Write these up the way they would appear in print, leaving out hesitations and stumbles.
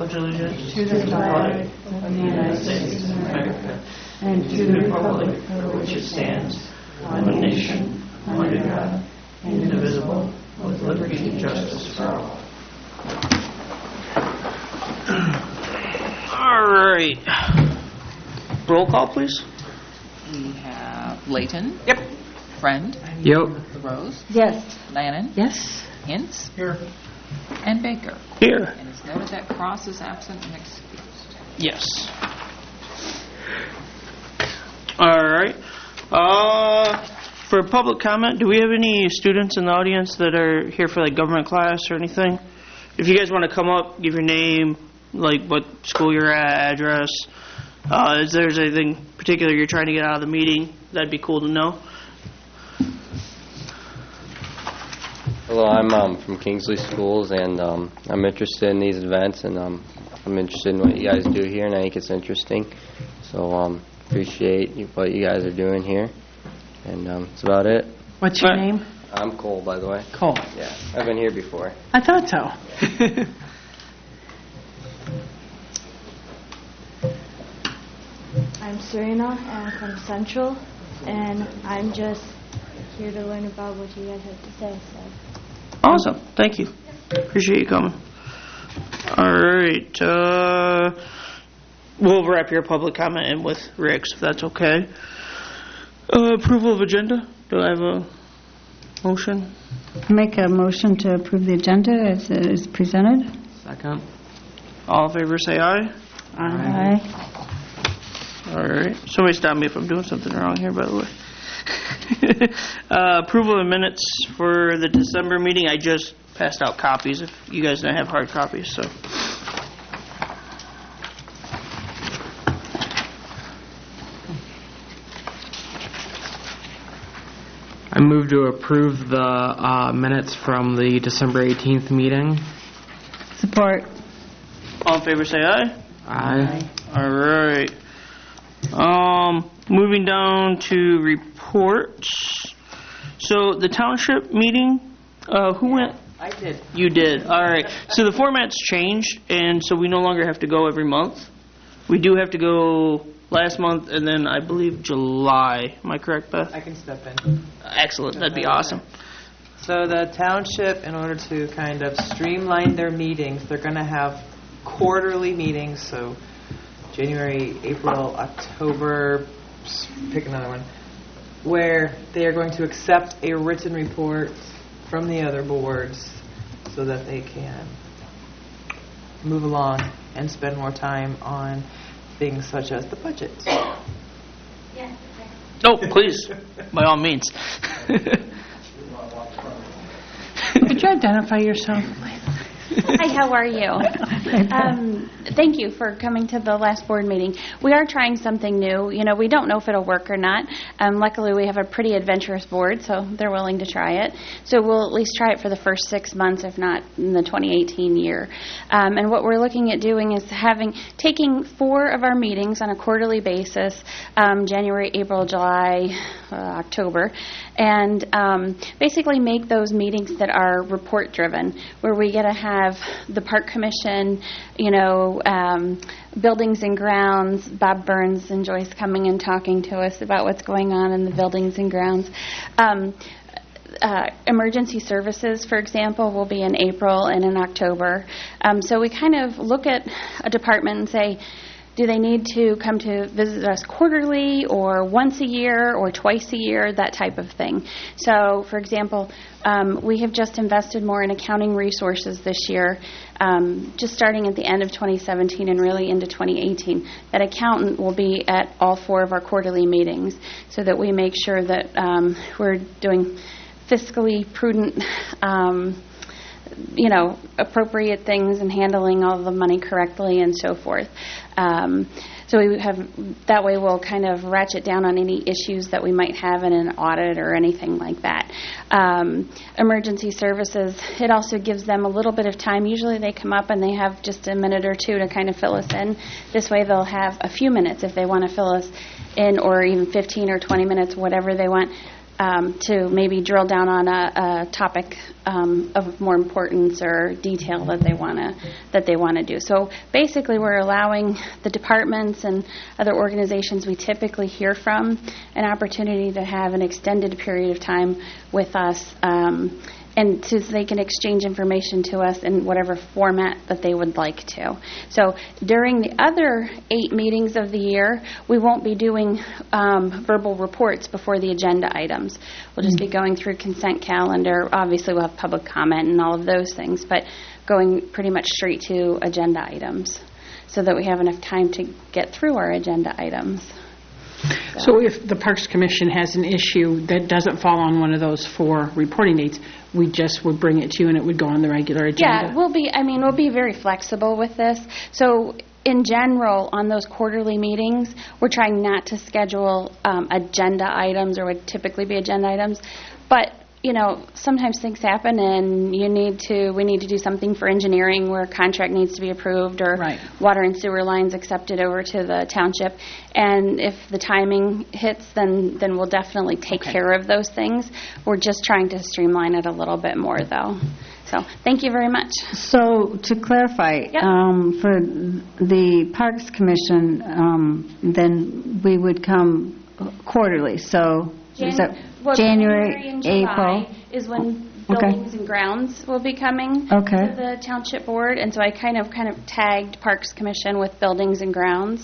pledge allegiance to the flag of the United States of America and to the republic for which it stands, one nation, under God, indivisible, with liberty and justice for all. All right. Roll call, please. We have Layton. Yep. Friend. Yep. Rose. Yes. Lannon. Yes. Hintz. Here. And Baker. Here. And it's noted that Cross is absent and excused. Yes. All right. For public comment, do we have any students in the audience that are here for like government class or anything? If you guys want to come up, give your name, like what school you're at, address. If there's anything particular you're trying to get out of the meeting, that'd be cool to know. Hello, I'm from Kingsley Schools, and I'm interested in these events, and I'm interested in what you guys do here, and I think it's interesting. So appreciate what you guys are doing here, and that's about it. What's your name? I'm Cole, by the way. Cole. Yeah, I've been here before. I thought so. I'm Serena, and I'm from Central, and I'm just here to learn about what you guys have to say. So. Awesome. Thank you. Appreciate you coming. All right. We'll wrap your public comment in with Rick's, if that's okay. Approval of agenda. Do I have a motion? Make a motion to approve the agenda as it is presented. Second. All in favor say aye. Aye. All right. Somebody stop me if I'm doing something wrong here, by the way. Approval of minutes for the December meeting. I just passed out copies if you guys don't have hard copies. So. I move to approve the minutes from the December 18th meeting. Support. All in favor say aye. Aye. All right. Moving down to reports. So the township meeting, who went? I did. You did. All right. So the format's changed, and so we no longer have to go every month. We do have to go last month, and then I believe July. Am I correct, Beth? I can step in. Excellent. That'd be awesome. So the township, in order to kind of streamline their meetings, they're going to have quarterly meetings, so January, April, October, pick another one, where they are going to accept a written report from the other boards so that they can move along and spend more time on things such as the budget. Oh, please, by all means. Could you identify yourself? Hi, how are you? Thank you for coming to the last board meeting. We are trying something new. You know, we don't know if it'll work or not. Luckily, we have a pretty adventurous board, so they're willing to try it. So we'll at least try it for the first 6 months, if not in the 2018 year. And what we're looking at doing is taking 4 of our meetings on a quarterly basis, January, April, July, October, and basically make those meetings that are report-driven, where we get to have the Park Commission, Buildings and Grounds, Bob Burns and Joyce coming and talking to us about what's going on in the Buildings and Grounds. Emergency services, for example, will be in April and in October. So we kind of look at a department and say, do they need to come to visit us quarterly or once a year or twice a year, that type of thing. So, for example, we have just invested more in accounting resources this year, just starting at the end of 2017 and really into 2018. That accountant will be at all 4 of our quarterly meetings so that we make sure that we're doing fiscally prudent appropriate things and handling all of the money correctly and so forth. So we have that way we'll kind of ratchet down on any issues that we might have in an audit or anything like that. Emergency services, it also gives them a little bit of time. Usually they come up and they have just a minute or two to kind of fill us in. This way they'll have a few minutes if they want to fill us in, or even 15 or 20 minutes, whatever they want. to maybe drill down on a topic of more importance or detail that they want to do. So basically, we're allowing the departments and other organizations we typically hear from an opportunity to have an extended period of time with us. And so they can exchange information to us in whatever format that they would like to. So during the other 8 meetings of the year, we won't be doing verbal reports before the agenda items. We'll just be going through consent calendar. Obviously, we'll have public comment and all of those things, but going pretty much straight to agenda items so that we have enough time to get through our agenda items. So if the Parks Commission has an issue that doesn't fall on one of those 4 reporting dates, we just would bring it to you and it would go on the regular agenda? Yeah, we'll be very flexible with this. So in general, on those quarterly meetings, we're trying not to schedule agenda items or would typically be agenda items. But sometimes things happen, and we need to do something for engineering where a contract needs to be approved, or water and sewer lines accepted over to the township. And if the timing hits, then we'll definitely take care of those things. We're just trying to streamline it a little bit more, though. So thank you very much. So to clarify, for the Parks Commission, then we would come quarterly. So is that January and April July is when Buildings and Grounds will be coming to the Township Board, and so I kind of tagged Parks Commission with Buildings and Grounds.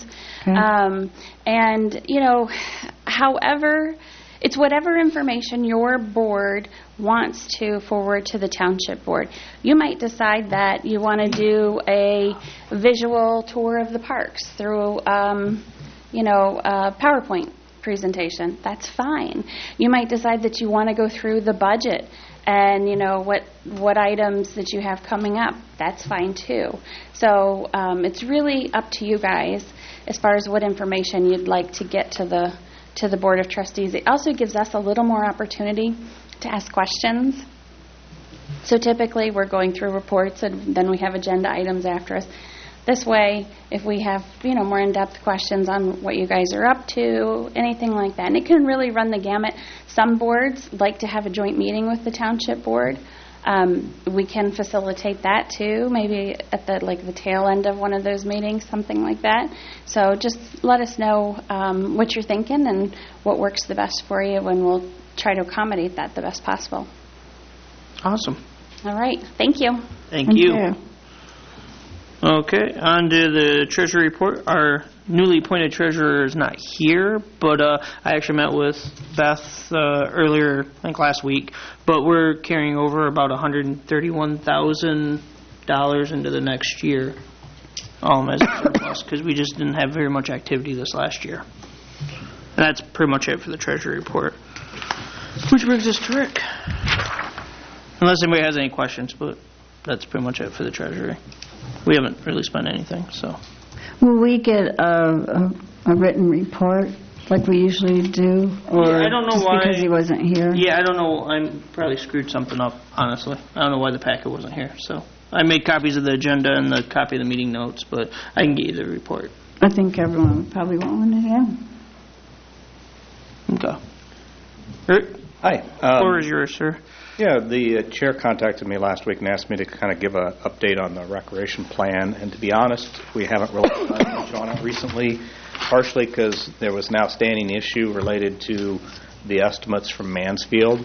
However, it's whatever information your board wants to forward to the Township Board. You might decide that you want to do a visual tour of the parks through, a PowerPoint presentation. That's fine. You might decide that you want to go through the budget and what items that you have coming up. That's fine too. So it's really up to you guys as far as what information you'd like to get to the Board of Trustees. It also gives us a little more opportunity to ask questions. So typically we're going through reports and then we have agenda items after us. This way, if we have, more in-depth questions on what you guys are up to, anything like that, and it can really run the gamut. Some boards like to have a joint meeting with the Township Board. We can facilitate that too, maybe at the tail end of one of those meetings, something like that. So just let us know what you're thinking and what works the best for you, and we'll try to accommodate that the best possible. Awesome. All right. Thank you. Thank you. Okay, on to the treasury report. Our newly appointed treasurer is not here, but I actually met with Beth earlier, I think last week, but we're carrying over about $131,000 into the next year as a surplus, because we just didn't have very much activity this last year. And that's pretty much it for the treasury report. Which brings us to Rick. Unless anybody has any questions, but that's pretty much it for the treasury. We haven't really spent anything, so. Will we get a written report like we usually do? Or I don't know just why. Because he wasn't here? Yeah, I don't know. I probably screwed something up, honestly. I don't know why the packet wasn't here, so. I made copies of the agenda and the copy of the meeting notes, but I can get you the report. I think everyone would probably want one, Okay. Rick? Hi. The floor is yours, sir. Yeah, the chair contacted me last week and asked me to kind of give an update on the recreation plan. And to be honest, we haven't really done much on it recently, partially because there was an outstanding issue related to the estimates from Mansfield.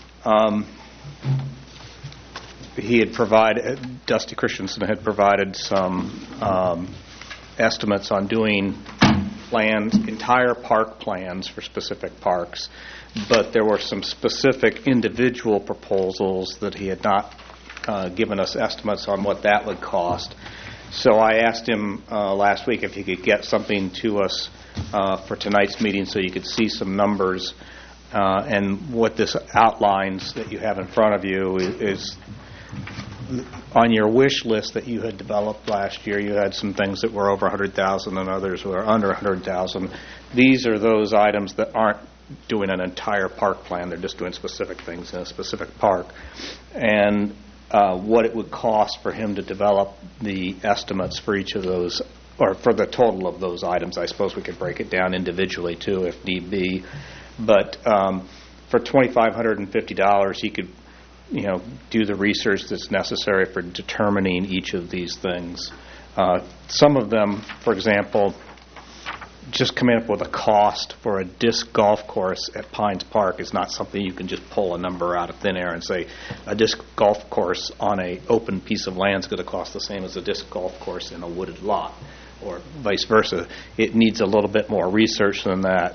He had provided, Dusty Christensen had provided some estimates on doing plans, entire park plans for specific parks. But there were some specific individual proposals that he had not given us estimates on what that would cost. So I asked him last week if he could get something to us for tonight's meeting so you could see some numbers. And what this outlines that you have in front of you is on your wish list that you had developed last year. You had some things that were over 100,000 and others were under 100,000. These are those items that aren't doing an entire park plan. They're just doing specific things in a specific park. And what it would cost for him to develop the estimates for each of those, or for the total of those items. I suppose we could break it down individually too if need be. But for $2,550, he could, do the research that's necessary for determining each of these things. Some of them, for example, just coming up with a cost for a disc golf course at Pines Park is not something you can just pull a number out of thin air and say a disc golf course on an open piece of land is going to cost the same as a disc golf course in a wooded lot, or vice versa. It needs a little bit more research than that.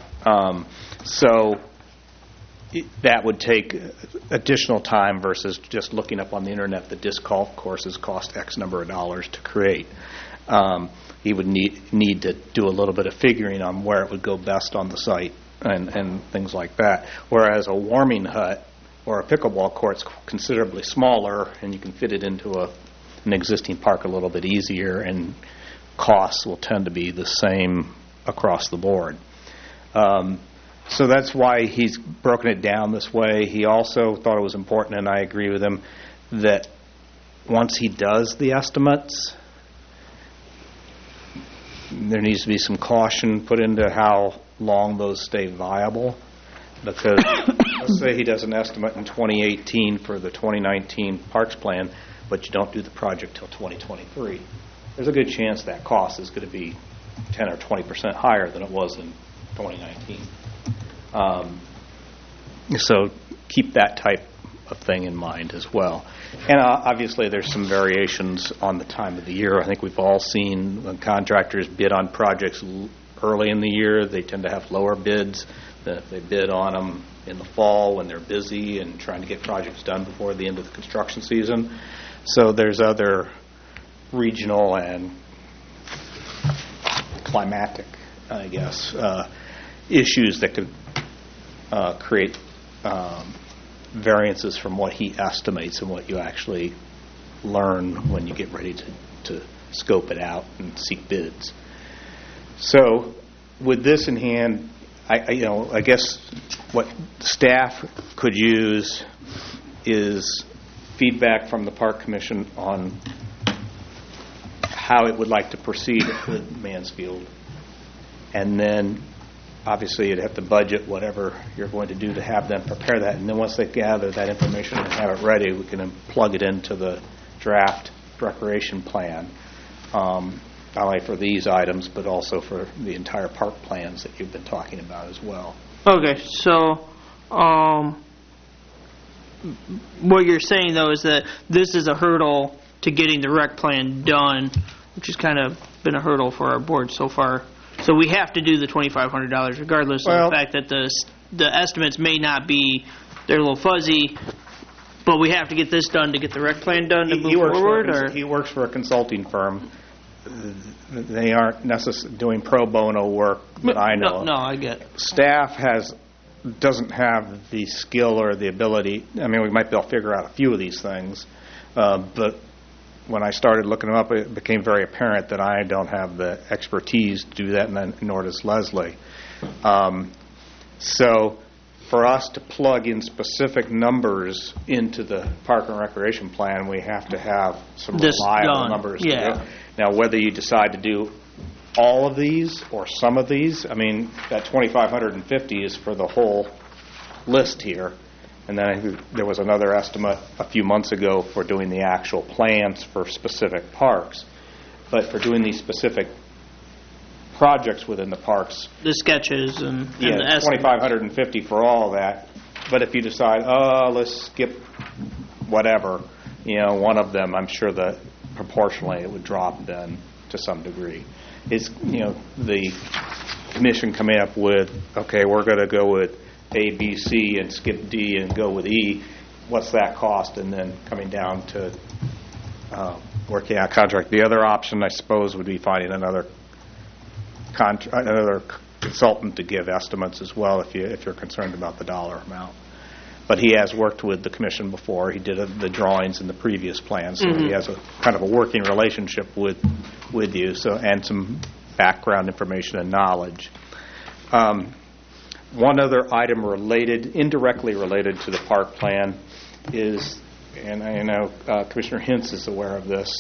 That would take additional time versus just looking up on the internet the disc golf courses cost X number of dollars to create. He would need to do a little bit of figuring on where it would go best on the site and things like that. Whereas a warming hut or a pickleball court's considerably smaller, and you can fit it into an existing park a little bit easier, and costs will tend to be the same across the board. So that's why he's broken it down this way. He also thought it was important, and I agree with him, that once he does the estimates, there needs to be some caution put into how long those stay viable. Because let's say he does an estimate in 2018 for the 2019 Parks Plan, but you don't do the project till 2023. There's a good chance that cost is going to be 10 or 20% higher than it was in 2019. So keep that type of thing in mind as well. And obviously there's some variations on the time of the year. I think we've all seen when contractors bid on projects early in the year, they tend to have lower bids than if they bid on them in the fall when they're busy and trying to get projects done before the end of the construction season. So there's other regional and climatic, I guess, issues that could create variances from what he estimates and what you actually learn when you get ready to scope it out and seek bids. So with this in hand, I guess what staff could use is feedback from the Park Commission on how it would like to proceed with Mansfield. And then obviously you'd have to budget whatever you're going to do to have them prepare that. And then once they gather that information and have it ready, we can then plug it into the draft recreation plan, not only for these items, but also for the entire park plans that you've been talking about as well. Okay, so what you're saying, though, is that this is a hurdle to getting the rec plan done, which has kind of been a hurdle for our board so far. So we have to do the $2,500 regardless of the fact that the estimates may not be, they're a little fuzzy, but we have to get this done to get the rec plan done to move forward? He works for a consulting firm. They aren't necessarily doing pro bono work that I know. No, I get it. Staff doesn't have the skill or the ability. I mean, we might be able to figure out a few of these things, but when I started looking them up, it became very apparent that I don't have the expertise to do that, and nor does Leslie. So for us to plug in specific numbers into the Park and Recreation Plan, we have to have some reliable numbers. Yeah. Now, whether you decide to do all of these or some of these, I mean, that $2,550 is for the whole list here. And then I think there was another estimate a few months ago for doing the actual plans for specific parks. But for doing these specific projects within the parks, the sketches and the estimates. $2,550 for all that. But if you decide, let's skip whatever, one of them, I'm sure that proportionally it would drop then to some degree. It's, the commission coming up with, okay, we're going to go with A, B, C, and skip D and go with E. What's that cost? And then coming down to working out a contract. The other option, I suppose, would be finding another consultant to give estimates as well if you're concerned about the dollar amount. But he has worked with the commission before. He did the drawings in the previous plan, so he has a kind of a working relationship with you. So and some background information and knowledge. One other item indirectly related to the park plan is, and I know Commissioner Hintz is aware of this,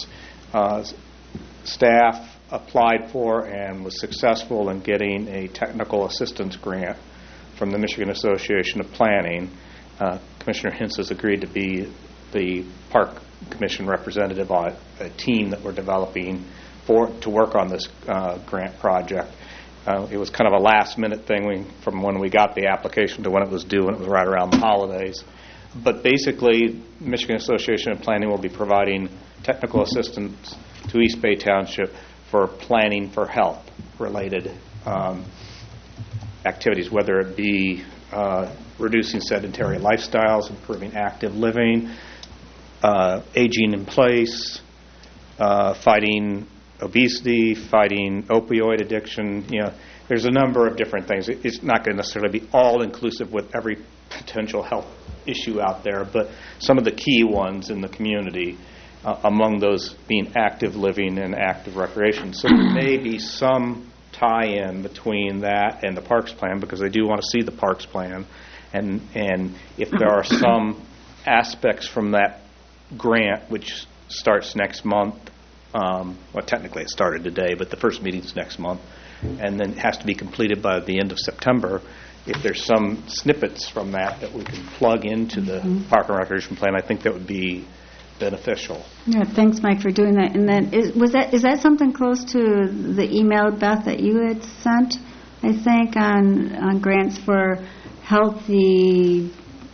staff applied for and was successful in getting a technical assistance grant from the Michigan Association of Planning. Commissioner Hintz has agreed to be the Park Commission representative on a team that we're developing to work on this grant project. It was kind of a last-minute thing from when we got the application to when it was due, and it was right around the holidays. But basically, Michigan Association of Planning will be providing technical assistance to East Bay Township for planning for health-related activities, whether it be reducing sedentary lifestyles, improving active living, aging in place, fighting obesity, fighting opioid addiction. There's a number of different things. It's not going to necessarily be all-inclusive with every potential health issue out there, but some of the key ones in the community, among those being active living and active recreation. So there may be some tie-in between that and the Parks Plan, because they do want to see the Parks Plan, and if there are some aspects from that grant, which starts next month, well, technically it started today, but the first meeting's next month, and then it has to be completed by the end of September. If there's some snippets from that we can plug into the Park and Recreation Plan, I think that would be beneficial. Yeah, thanks, Mike, for doing that. And then is that something close to the email, Beth, that you had sent, I think, on grants for healthy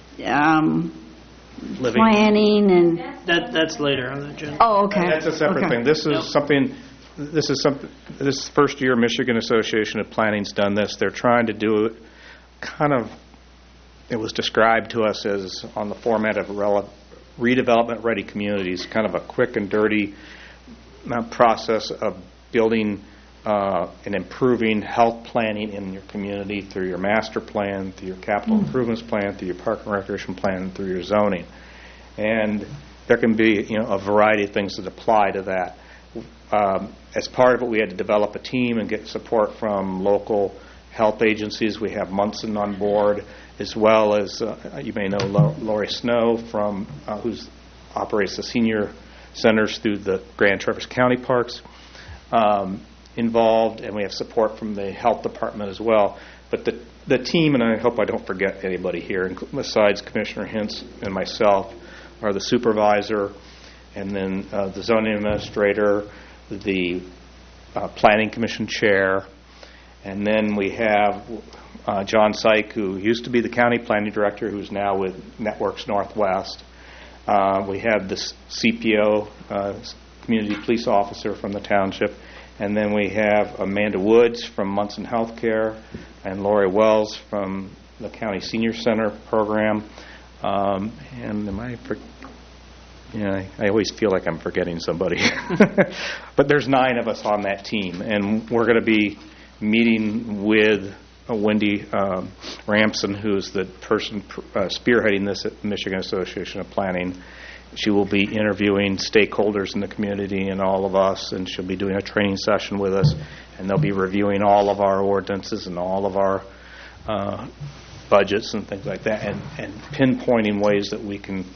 Living. planning and... That's later on the agenda. Oh, okay. That's a separate thing. This is something. This first year Michigan Association of Planning's done this. They're trying to do it kind of. It was described to us as on the format of redevelopment-ready communities, kind of a quick and dirty process of building and improving health planning in your community through your master plan, through your capital improvements plan, through your park and recreation plan, and through your zoning. And there can be a variety of things that apply to that. As part of it, we had to develop a team and get support from local health agencies. We have Munson on board, as well as you may know Lori Snow from who operates the senior centers through the Grand Traverse County Parks involved, and we have support from the health department as well. But the team, and I hope I don't forget anybody here, besides Commissioner Hintz and myself, are the supervisor, and then the zoning administrator, the planning commission chair, and then we have John Syke, who used to be the county planning director, who's now with Networks Northwest. We have the CPO, community police officer from the township, and then we have Amanda Woods from Munson Healthcare and Lori Wells from the County Senior Center program. And I always feel like I'm forgetting somebody. But there's 9 of us on that team, and we're going to be meeting with Wendy Ramson, who's the person spearheading this at the Michigan Association of Planning. She will be interviewing stakeholders in the community and all of us, and she'll be doing a training session with us, and they'll be reviewing all of our ordinances and all of our budgets and things like that, and pinpointing ways that we can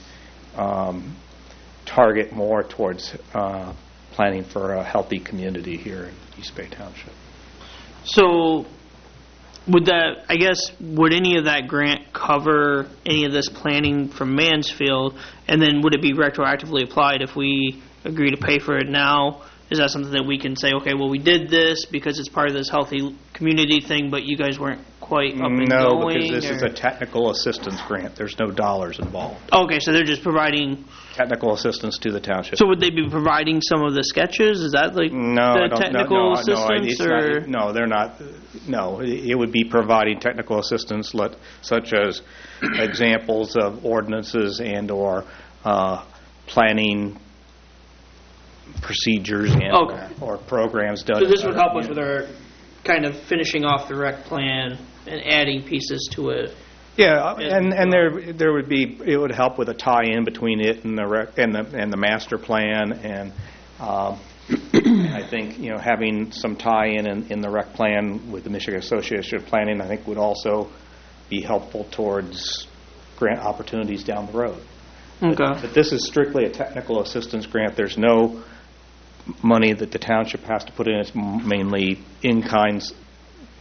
target more towards planning for a healthy community here in East Bay Township. So would any of that grant cover any of this planning from Mansfield, and then would it be retroactively applied if we agree to pay for it now? Is that something that we can say, okay, well, we did this because it's part of this healthy community thing, but you guys weren't quite up and No, going? because this is a technical assistance grant. There's no dollars involved. Okay, so they're just providing... Technical assistance to the township. So would they be providing some of the sketches? Is that like the technical assistance? No, they're not. No, it would be providing technical assistance such as examples of ordinances and or planning procedures and or programs done. So this would help us with our kind of finishing off the rec plan and adding pieces to it. Yeah, and there would be, it would help with a tie-in between it and the rec and the master plan, and I think having some tie-in in the rec plan with the Michigan Association of Planning, I think would also be helpful towards grant opportunities down the road. Okay. But this is strictly a technical assistance grant. There's no money that the township has to put in. It's mainly in-kind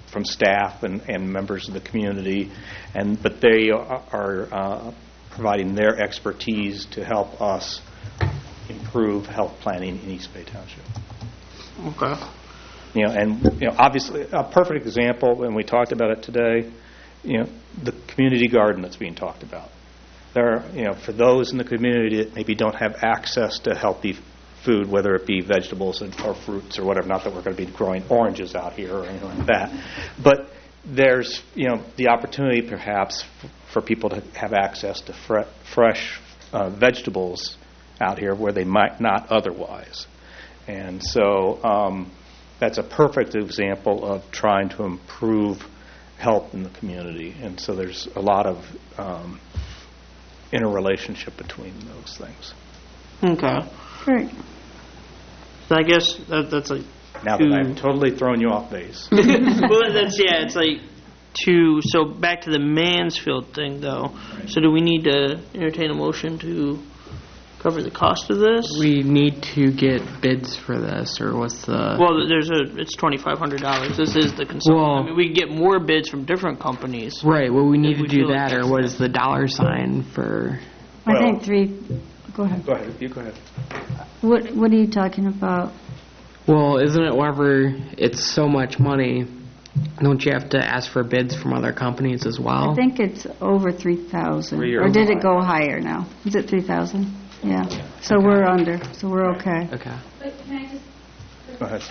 from staff and members of the community, but they are providing their expertise to help us improve health planning in East Bay Township. Okay. Obviously, a perfect example, and we talked about it today, the community garden that's being talked about. There are, for those in the community that maybe don't have access to healthy food, whether it be vegetables or fruits or whatever, not that we're going to be growing oranges out here or anything like that, but there's, the opportunity perhaps for people to have access to fresh vegetables out here where they might not otherwise. And so that's a perfect example of trying to improve health in the community. And so there's a lot of interrelationship between those things. Okay. Right. So I guess that's like Now that I've totally thrown you off base. Well, it's like two. So back to the Mansfield thing, though. Right. So do we need to entertain a motion to cover the cost of this? We need to get bids for this, or what's the... Well, it's $2,500. This is the consultant. Well, we can get more bids from different companies. Right, well, we need to do that, or what is the dollar sign for... I think 3... Go ahead. Go ahead. You go ahead. What are you talking about? Well, isn't it whenever it's so much money, don't you have to ask for bids from other companies as well? I think it's over 3,000. Or Or did it go higher now? Is it 3,000? Yeah. So we're under. So we're okay. Okay. But can I just... Go ahead.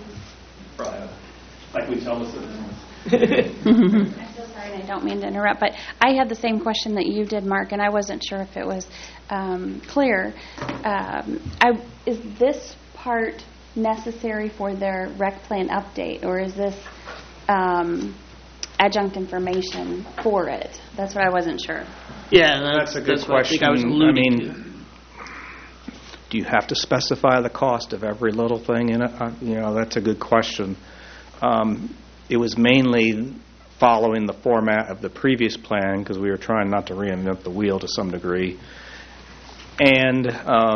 Like we tell the citizens. I'm so sorry, and I don't mean to interrupt, but I had the same question that you did, Mark, and I wasn't sure if it was clear. Is this part necessary for their rec plan update, or is this adjunct information for it? That's what I wasn't sure. Yeah, that's a good what question. I was alluding to. Do you have to specify the cost of every little thing in it? That's a good question. It was mainly following the format of the previous plan because we were trying not to reinvent the wheel to some degree. And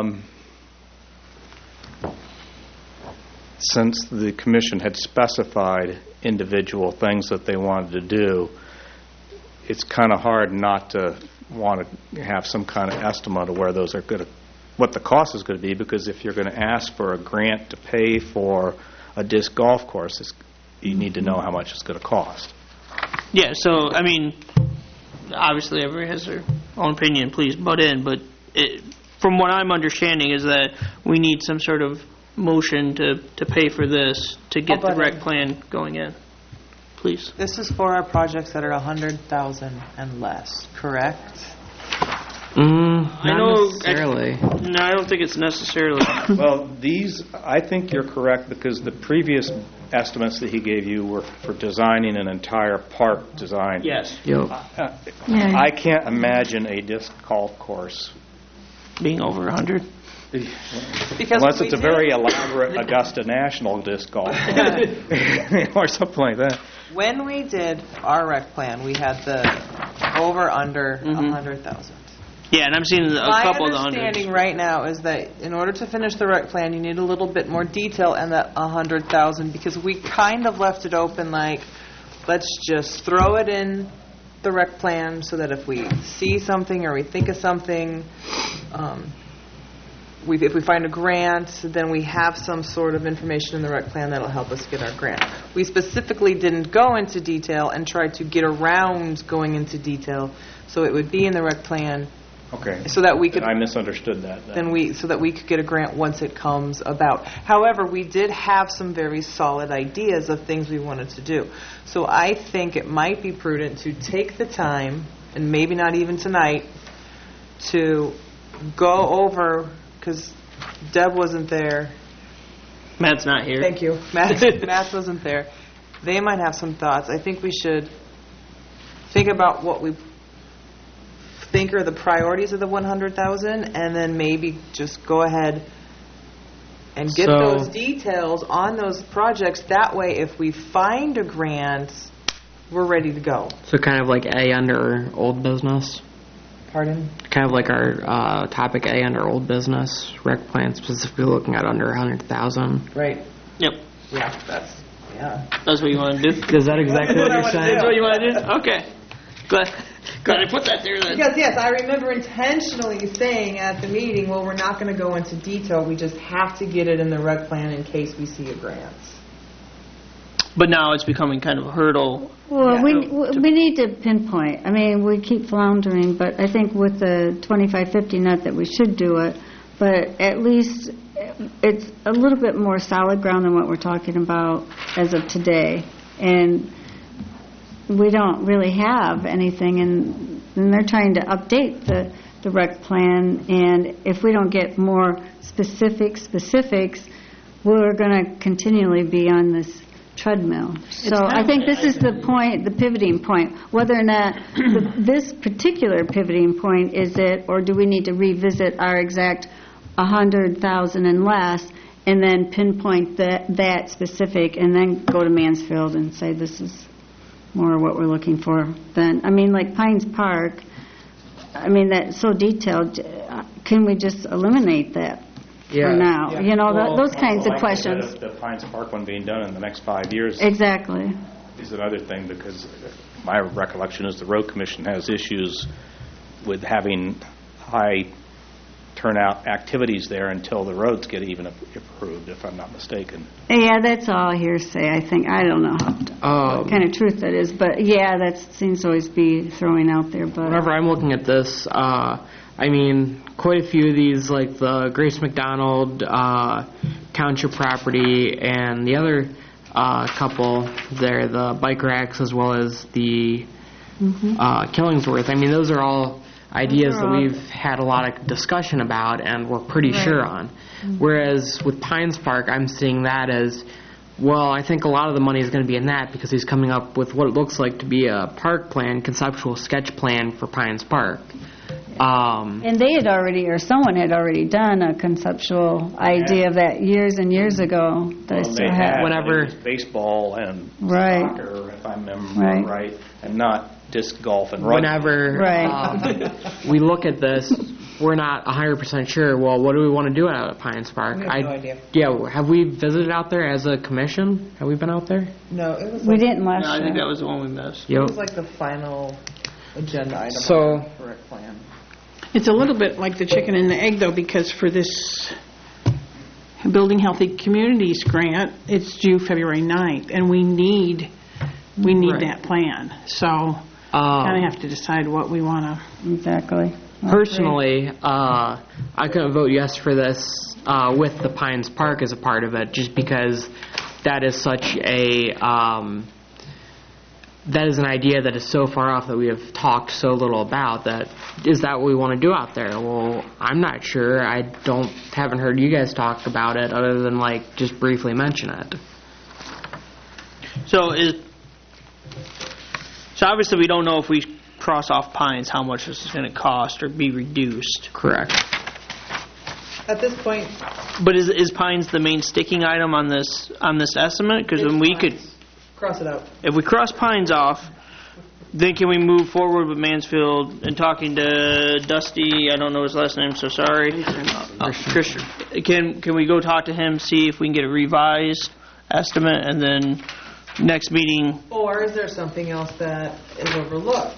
since the commission had specified individual things that they wanted to do, it's kind of hard not to want to have some kind of estimate of where those are going to, what the cost is going to be, because if you're going to ask for a grant to pay for a disc golf course, you need to know how much it's going to cost. Yeah, so, obviously everyone has their own opinion, please butt in, but from what I'm understanding is that we need some sort of motion to pay for this to get the rec plan going in. Please. This is for our projects that are 100,000 and less, correct? Not necessarily. No, I don't think it's necessarily. Well, I think you're correct because the previous estimates that he gave you were for designing an entire park design. Yes. Yep. I can't imagine a disc golf course being over 100. Unless it's a very elaborate Augusta National disc golf or something like that. When we did our rec plan, we had the over/under 100,000. Yeah, and I'm seeing a couple of the hundreds. My understanding right now is that in order to finish the rec plan, you need a little bit more detail in that 100,000 because we kind of left it open like, let's just throw it in the rec plan so that if we see something or we think of something, if we find a grant, then we have some sort of information in the rec plan that'll help us get our grant. We specifically didn't go into detail and tried to get around going into detail, so it would be in the rec plan. Okay. So that we could. I misunderstood that. So that we could get a grant once it comes about. However, we did have some very solid ideas of things we wanted to do. So I think it might be prudent to take the time, and maybe not even tonight, to go over, because Deb wasn't there. Matt's not here. Thank you. Matt wasn't there. They might have some thoughts. I think we should think about what we think are the priorities of the 100,000, and then maybe just go ahead and get those details on those projects. That way, if we find a grant, we're ready to go. So kind of like A under old business? Pardon? Kind of like our topic A under old business, rec plan specifically looking at under 100,000. Right. Yep. Yeah, that's... Yeah. That's what you want to do? Is that exactly what you're saying? That's what you want to do? Okay. Glad I put that there then. Because, yes, I remember intentionally saying at the meeting, well, we're not going to go into detail. We just have to get it in the rec plan in case we see a grant. But now it's becoming kind of a hurdle. Well, Yeah. we need to pinpoint. I mean, we keep floundering, but I think with the 2550, not that we should do it, but at least it's a little bit more solid ground than what we're talking about as of today. And we don't really have anything, and they're trying to update the rec plan, and if we don't get more specifics, we're going to continually be on this treadmill. So I think this is the point, the pivoting point. Whether or not this particular pivoting point is it, or do we need to revisit our exact 100,000 and less, and then pinpoint that specific, and then go to Mansfield and say this is more what we're looking for. Then I mean, like Pines Park. I mean, that's so detailed. Can we just eliminate that? For now, you know, those kinds of questions. The Pines Park one being done in the next 5 years Exactly. is another thing, because my recollection is the road commission has issues with having high turnout activities there until the roads get even approved, if I'm not mistaken. Yeah, that's all hearsay, I think. I don't know what kind of truth that is, but yeah, that seems to always be throwing out there. But Whenever I'm looking at this, I mean, quite a few of these, like the Grace McDonald township property and the other couple there, the bike racks as well as the Killingsworth. I mean, those are all ideas that we've had a lot of discussion about and we're pretty sure on. Whereas with Pines Park, I'm seeing that as, well, I think a lot of the money is going to be in that because he's coming up with what it looks like to be a park plan, conceptual sketch plan for Pines Park. And they had already, or someone had already done a conceptual idea of that years and years ago that I still have. Whenever it was baseball and Right. soccer, if I remember right, and not disc golf and rugby. whenever we look at this, we're not 100% sure, well, what do we want to do out at Pines Park? We have no idea. Yeah, have we visited out there as a commission? Have we been out there? No, it was We like, didn't last No, I year. think that was the one we missed. it was like the final agenda item So- on the rec plan. It's a little bit like the chicken and the egg, though, because for this Building Healthy Communities grant, it's due February 9th, and we need Right. that plan. So kind of have to decide what we want to. Exactly. Personally, I couldn't vote yes for this with the Pines Park as a part of it, just because that is such a that is an idea that is so far off that we have talked so little about. That is that what we want to do out there? Well, I'm not sure. I haven't heard you guys talk about it other than like just briefly mention it. So obviously we don't know if we cross off Pines how much this is going to cost or be reduced. Correct. At this point, But is Pines the main sticking item on this estimate? Because then we could, cross it out. if we cross Pines off, then can we move forward with Mansfield and talking to Dusty? I don't know his last name, so sorry. Christian. Can we go talk to him, see if we can get a revised estimate, and then next meeting? Or is there something else that is overlooked?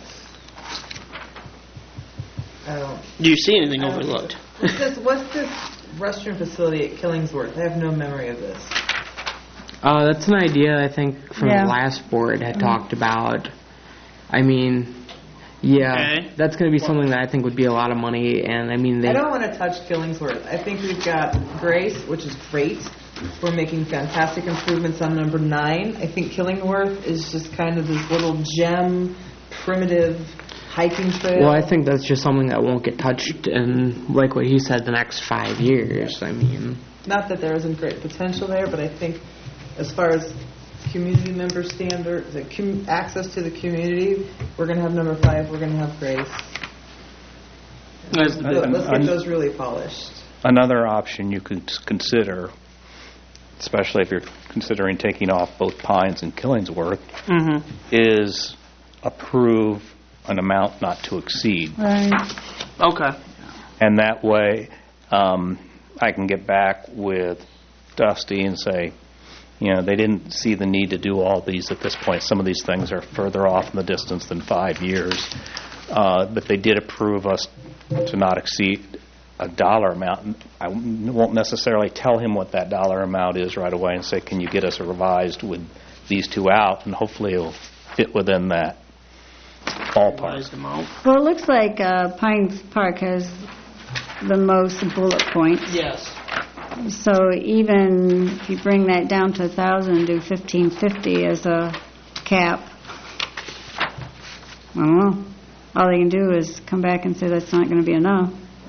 I don't. Do you see anything I don't overlooked? What's this restroom facility at Killingsworth? I have no memory of this. That's an idea I think from Yeah. the last board had talked about. I mean, yeah, Okay. that's going to be something that I think would be a lot of money, and I mean, I don't want to touch Killingsworth. I think we've got Grace, which is great. We're making fantastic improvements on number 9. I think Killingworth is just kind of this little gem, primitive hiking trail. Well, I think that's just something that won't get touched in, like what he said, the next 5 years. I mean, Not that there isn't great potential there, but I think as far as community member standards, access to the community, we're going to have number 5, we're going to have Grace. That's the big- Let's get those really polished. Another option you could consider, especially if you're considering taking off both Pines and Killingsworth, is approve an amount not to exceed. Right. Okay. And that way, I can get back with Dusty and say, They didn't see the need to do all these at this point. Some of these things are further off in the distance than 5 years. But they did approve us to not exceed a dollar amount. I won't necessarily tell him what that dollar amount is right away and say, can you get us a revised with these two out? And hopefully it'll fit within that ballpark. Well, it looks like Pines Park has the most bullet points. Yes. So even if you bring that down to 1,000, do 1,550 as a cap, I don't know. All they can do is come back and say that's not going to be enough.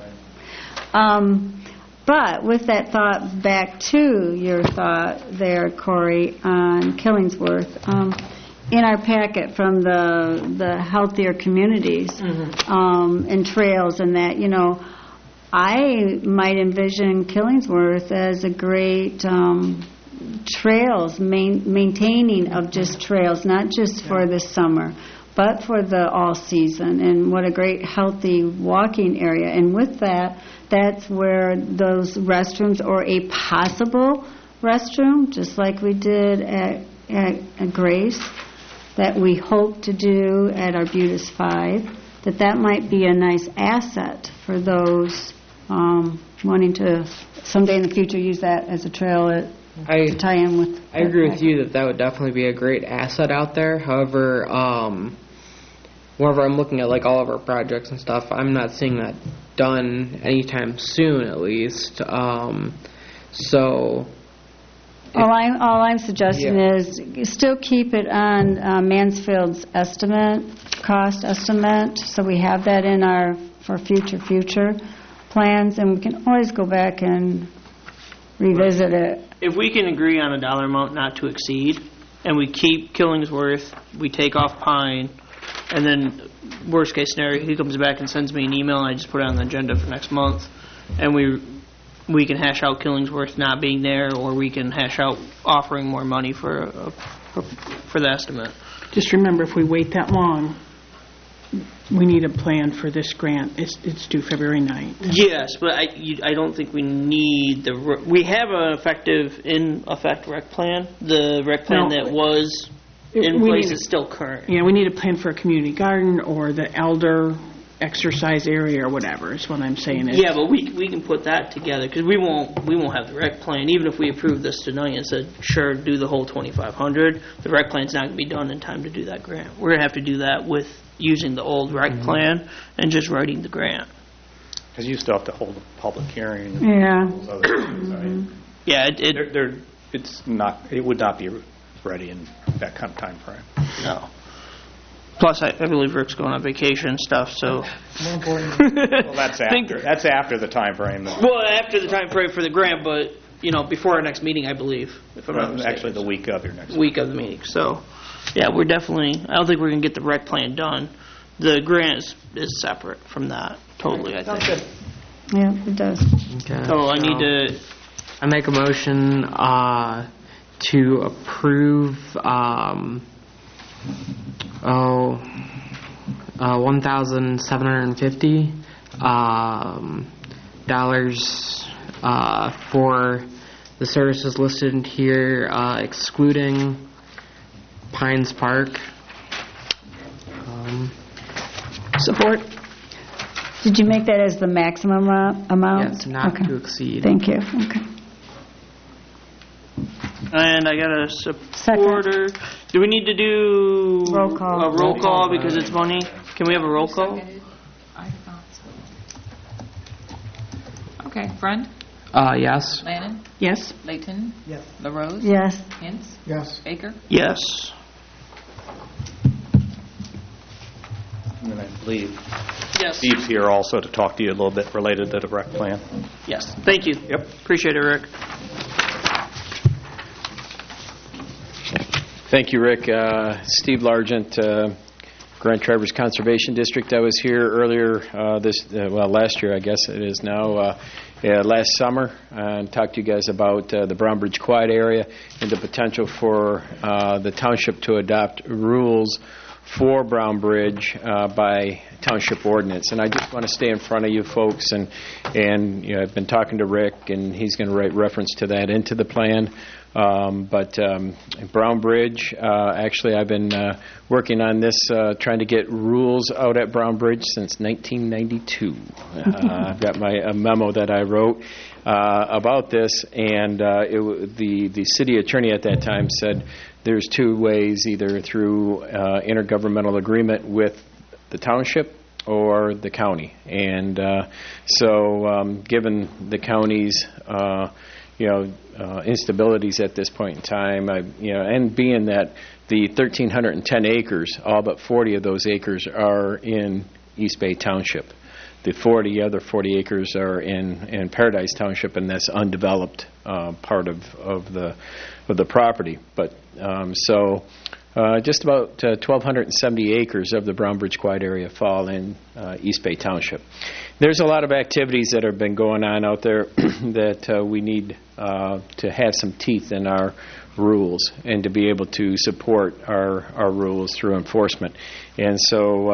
But with that thought, back to your thought there, Corey, on Killingsworth, in our packet from the healthier communities and trails and that, I might envision Killingsworth as a great trails, maintaining of just trails, not just for the summer, but for the all season. And what a great healthy walking area. And with that, that's where those restrooms or a possible restroom, just like we did at Grace, that we hope to do at Arbutus 5, that might be a nice asset for those wanting to someday in the future use that as a trail to tie in with. I agree with you that would definitely be a great asset out there. However, whenever I'm looking at like all of our projects and stuff, I'm not seeing that done anytime soon, at least. So. All I'm suggesting is still keep it on Mansfield's cost estimate, so we have that in for future plans, and we can always go back and revisit it. If we can agree on a dollar amount not to exceed, and we keep Killingsworth, we take off Pine, and then worst case scenario, he comes back and sends me an email, and I just put it on the agenda for next month, and we can hash out Killingsworth not being there, or we can hash out offering more money for the estimate. Just remember, if we wait that long, we need a plan for this grant. It's due February 9th. Yes, but I don't think we need we have an in effect rec plan. The rec plan that was in place is still current. Yeah, we need a plan for a community garden or the elder exercise area or whatever is what I'm saying. Yeah, but we can put that together because we won't have the rec plan. Even if we approve this tonight and said, sure, do the whole 2,500, the rec plan's not going to be done in time to do that grant. We're going to have to do that with using the old rec plan and just writing the grant. Because you still have to hold a public hearing. Yeah. Those other things, right? Yeah, it would not be ready in that kind of time frame. No. Plus, I believe Rick's going on vacation and stuff, so. More important. Well, that's after the time frame. Well, after the time frame for the grant, but before our next meeting, I believe. If I'm not mistaken. Actually, the week of your next week of the meeting. So, yeah, we're definitely. I don't think we're going to get the rec plan done. The grant is separate from that. Totally, I think. Sounds good. Yeah, it does. Okay. So I need to. I make a motion to approve. $1,750 dollars for the services listed here, excluding Pines Park. Support. Did you make that as the maximum amount? Yes, not to exceed. Thank you. Okay. And I got a supporter. Do we need to do roll call? A roll call because it's money? Can we have a roll call? I thought so. Okay, Friend? Yes. Lannon? Yes. Layton? Yes. LaRose? Yes. Hintz? Yes. Baker? Yes. And then I believe Yes. Steve's here also to talk to you a little bit related to the rec plan. Yes. Thank you. Yep. Appreciate it, Rick. Thank you, Rick. Steve Largent, Grand Traverse Conservation District. I was here earlier last year, I guess it is now, last summer, and talked to you guys about the Brown Bridge Quiet area and the potential for the township to adopt rules for Brown Bridge by township ordinance. And I just want to stay in front of you folks, and I've been talking to Rick, and he's going to write reference to that into the plan. But Brown Bridge, actually I've been working on this, trying to get rules out at Brown Bridge since 1992. I've got a memo that I wrote about this, and the city attorney at that time said there's two ways, either through intergovernmental agreement with the township or the county. And so given the county's instabilities at this point in time, and being that the 1,310 acres, all but 40 of those acres are in East Bay Township. The other 40 acres are in Paradise Township, and that's undeveloped part of the property. But just about 1,270 acres of the Brown Bridge Quiet area fall in East Bay Township. There's a lot of activities that have been going on out there that we need to have some teeth in our rules and to be able to support our rules through enforcement. And so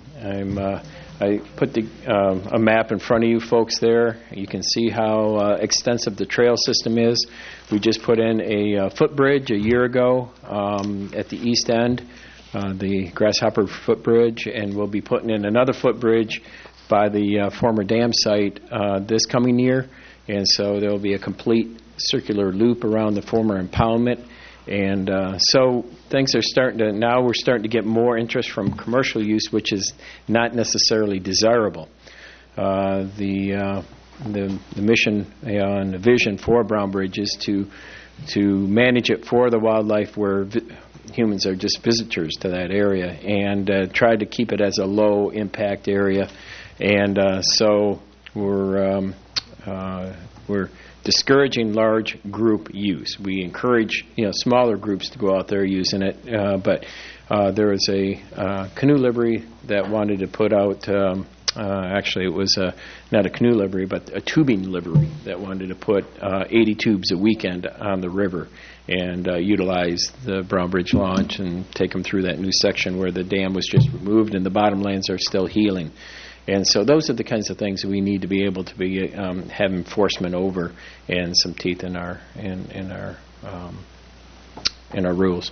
I put a map in front of you folks there. You can see how extensive the trail system is. We just put in a footbridge a year ago at the east end, the Grasshopper footbridge, and we'll be putting in another footbridge by the former dam site this coming year. And so there will be a complete circular loop around the former impoundment. And so things are now we're starting to get more interest from commercial use, which is not necessarily desirable. The mission and the vision for Brown Bridge is to manage it for the wildlife where humans are just visitors to that area, and try to keep it as a low impact area. And so we're discouraging large group use. We encourage smaller groups to go out there using it, but there was a canoe livery that wanted to put out, actually it was not a canoe livery, but a tubing livery that wanted to put 80 tubes a weekend on the river and utilize the Brown Bridge launch and take them through that new section where the dam was just removed and the bottomlands are still healing. And so those are the kinds of things we need to be able to have enforcement over, and some teeth in our rules.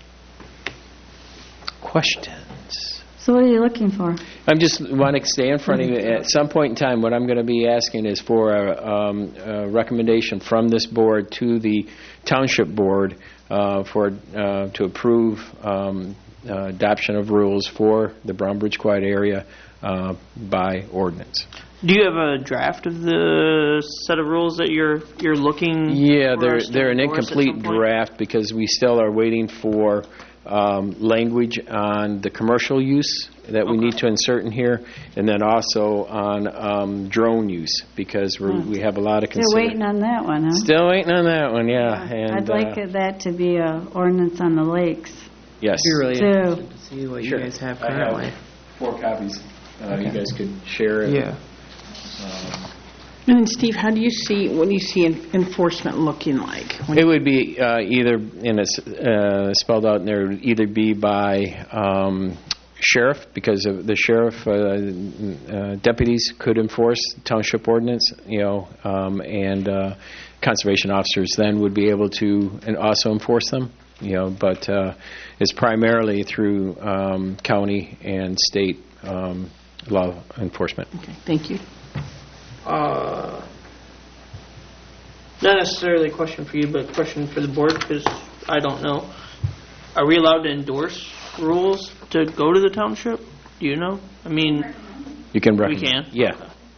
Questions? So what are you looking for? I just want to stay in front of you. At some point in time, what I'm going to be asking is for a recommendation from this board to the township board to approve adoption of rules for the Brown Bridge Quiet area by ordinance. Do you have a draft of the set of rules that you're looking? Yeah, they're an incomplete draft because we still are waiting for language on the commercial use that we need to insert in here, and then also on drone use, because we have a lot of Still waiting on that one, huh? Still waiting on that one, yeah. And I'd like that to be an ordinance on the lakes. Yes. Be really So- interested to see what Sure. you guys have I currently. have 4 copies. Okay. You guys could share it. Yeah. And then, Steve, how do you see, what do you see enforcement looking like? It would be either, and it's spelled out in there, it would either be by sheriff, because of the sheriff, deputies could enforce township ordinance, and conservation officers then would be able to and also enforce them, but it's primarily through county and state law enforcement. Okay, thank you. Not necessarily a question for you, but a question for the board, because I don't know. Are we allowed to endorse rules to go to the township? Do you know? I mean, You can we recommend. can. Yeah.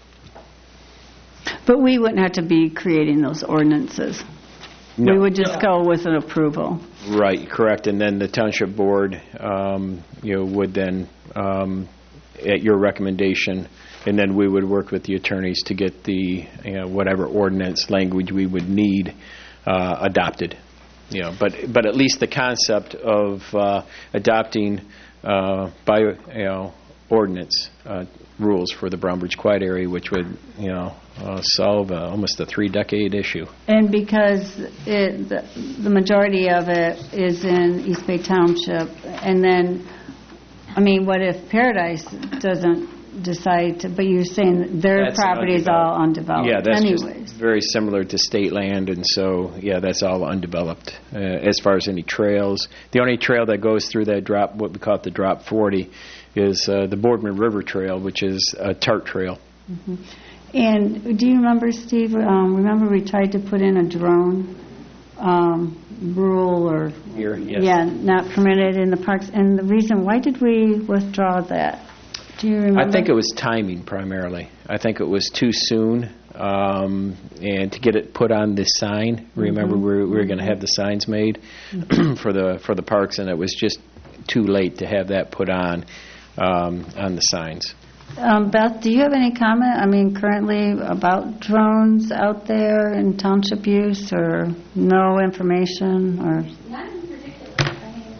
But we wouldn't have to be creating those ordinances. No. We would just go with an approval. Right, correct. And then the township board, would then, at your recommendation, and then we would work with the attorneys to get the, whatever ordinance language we would need adopted. But at least the concept of adopting by ordinance rules for the Brown Bridge Quiet area, which would solve almost a 3-decade issue. And because the majority of it is in East Bay Township, and then I mean, what if Paradise doesn't decide to, but you're saying their That's property is all undeveloped Yeah, that's anyways. just very similar to state land, and so, yeah, that's all undeveloped. As far as any trails, the only trail that goes through that drop, what we call it the Drop 40, is the Boardman River Trail, which is a TART trail. Mm-hmm. And do you remember, Steve, remember we tried to put in a drone rule or... Here, yes. Yeah, not permitted in the parks. And the reason, why did we withdraw that? Do you remember? I think it was timing primarily. I think it was too soon, and to get it put on this sign. Remember, we were going to have the signs made for the parks, and it was just too late to have that put on the signs. Beth, do you have any comment, I mean, currently about drones out there in township use, or no information, or? Not in particular.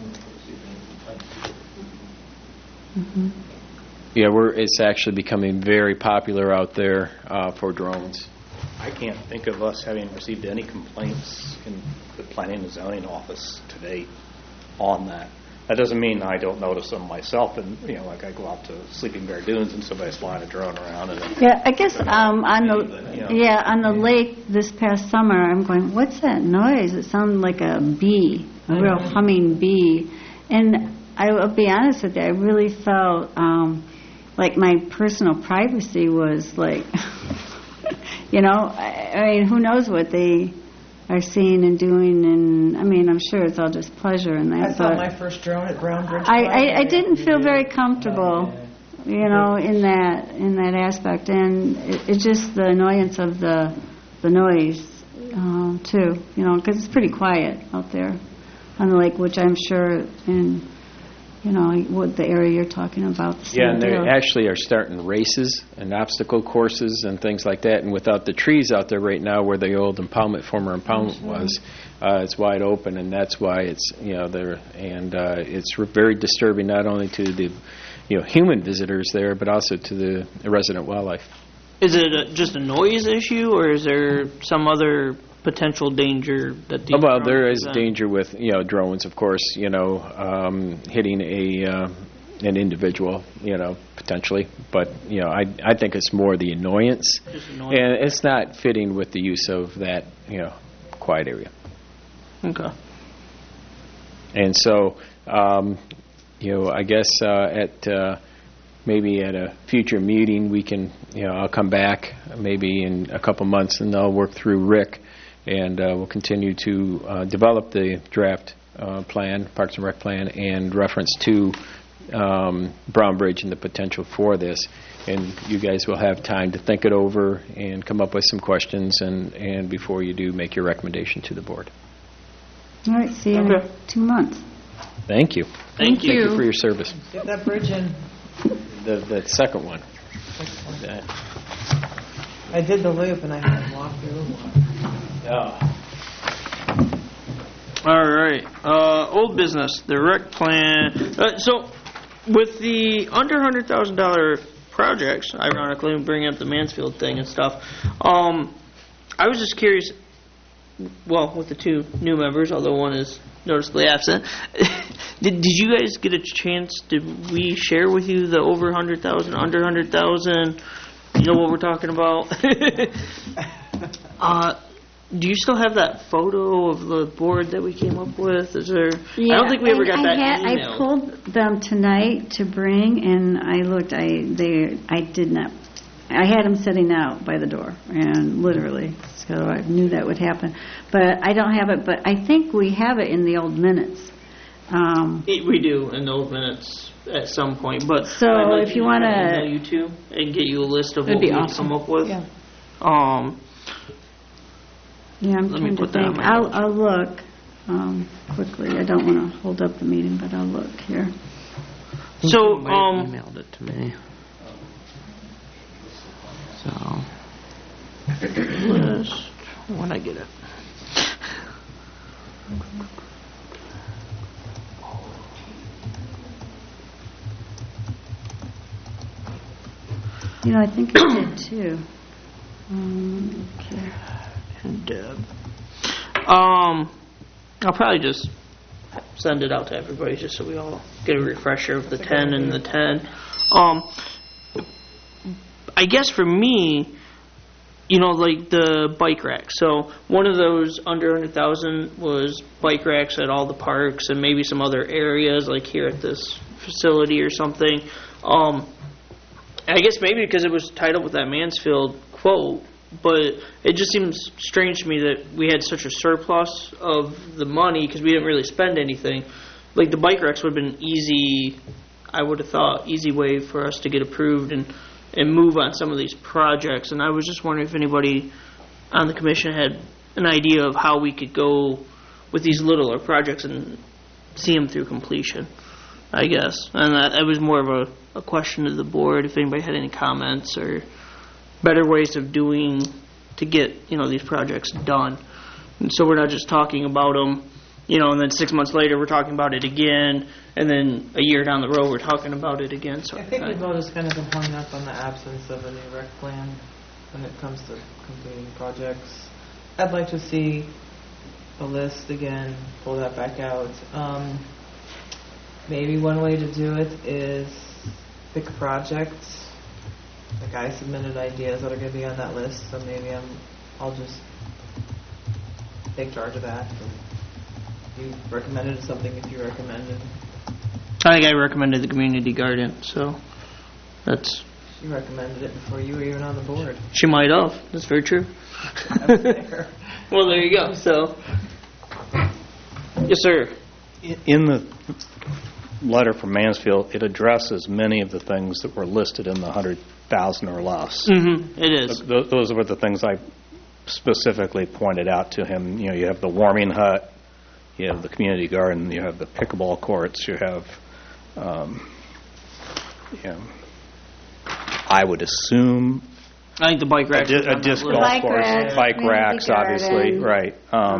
Yeah, it's actually becoming very popular out there for drones. I can't think of us having received any complaints in the Planning and Zoning Office to date on that. That doesn't mean I don't notice them myself, and like I go out to Sleeping Bear Dunes and somebody's flying a drone around. And Yeah, I guess on the lake this past summer, I'm going, what's that noise? It sounded like a bee, a real humming bee. And I'll be honest with you, I really felt like my personal privacy was like, I mean, who knows what they are seeing and doing, and I mean, I'm sure it's all just pleasure and that. I saw my first drone at Brown Bridge. I didn't feel very comfortable, in that aspect, and it's just the annoyance of the noise too, because it's pretty quiet out there on the lake, which I'm sure in what the area you're talking about. Yeah, and they actually are starting races and obstacle courses and things like that. And without the trees out there right now, where the old former impoundment was, it's wide open, and that's why it's there. And it's very disturbing not only to the human visitors there, but also to the resident wildlife. Is it just a noise issue, or is there some other potential danger that these well, there drones is present? danger with drones, of course, hitting an individual, potentially. But I think it's more the annoyance, and it's not fitting with the use of that quiet area. Okay. And so, I guess maybe at a future meeting we can, I'll come back maybe in a couple months, and I'll work through Rick. And we'll continue to develop the draft plan, Parks and Rec plan, and reference to Brown Bridge and the potential for this. And you guys will have time to think it over and come up with some questions, and before you do, make your recommendation to the board. All right, see you in 2 months. Thank you. Thank you. Thank you for your service. Get that bridge in. The second one. I did the loop, and I had to walk through the water. All right. Old business, the rec plan. So, with the under $100,000 projects, ironically, we bring up the Mansfield thing and stuff. I was just curious. Well, with the two new members, although one is noticeably absent, did you guys get a chance? Did we share with you the over 100,000, under 100,000? You know what we're talking about? Do you still have that photo of the board that we came up with? Is there? Yeah, I don't think we ever got that email. I pulled them tonight to bring, and I looked. I did not. I had them sitting out by the door, and literally, so I knew that would happen. But I don't have it. But I think we have it in the old minutes. We do in the old minutes at some point. But so I'd like if you want to, email you two and get you a list of That'd what be we awesome. come up with. Yeah. Yeah, I'm Let me trying to put that think. on my notes. I'll look quickly. I don't want to hold up the meeting, but I'll look here. So, emailed it to me. So, list, when I get it. I think I did too. Okay. And Deb. I'll probably just send it out to everybody just so we all get a refresher of the 10 and the 10. I guess for me, like the bike racks. So one of those under 100,000 was bike racks at all the parks and maybe some other areas like here at this facility or something. I guess maybe because it was tied up with that Mansfield quote, but it just seems strange to me that we had such a surplus of the money because we didn't really spend anything. Like the bike racks would have been easy, I would have thought, easy way for us to get approved and move on some of these projects. And I was just wondering if anybody on the commission had an idea of how we could go with these littler projects and see them through completion, I guess. And that was more of a question to the board, if anybody had any comments or better ways of doing to get, these projects done. And so we're not just talking about them, and then 6 months later we're talking about it again, and then a year down the road we're talking about it again. So I think we've all just kind of been hung up on the absence of a new rec plan when it comes to completing projects. I'd like to see a list again, pull that back out. Maybe one way to do it is pick projects. Like I submitted ideas that are going to be on that list, so maybe I'll just take charge of that. You recommended something if you recommended. I think I recommended the community garden, so that's... She recommended it before you were even on the board. She might have. That's very true. That's fair. Well, there you go. So, yes, sir. In the letter from Mansfield, it addresses many of the things that were listed in the 100,000 or less. Mm-hmm. It is. Those were the things I specifically pointed out to him. You have the warming hut, you have the community garden, you have the pickleball courts, you have, I would assume I think the bike racks. a disc golf course, bike racks, obviously, right.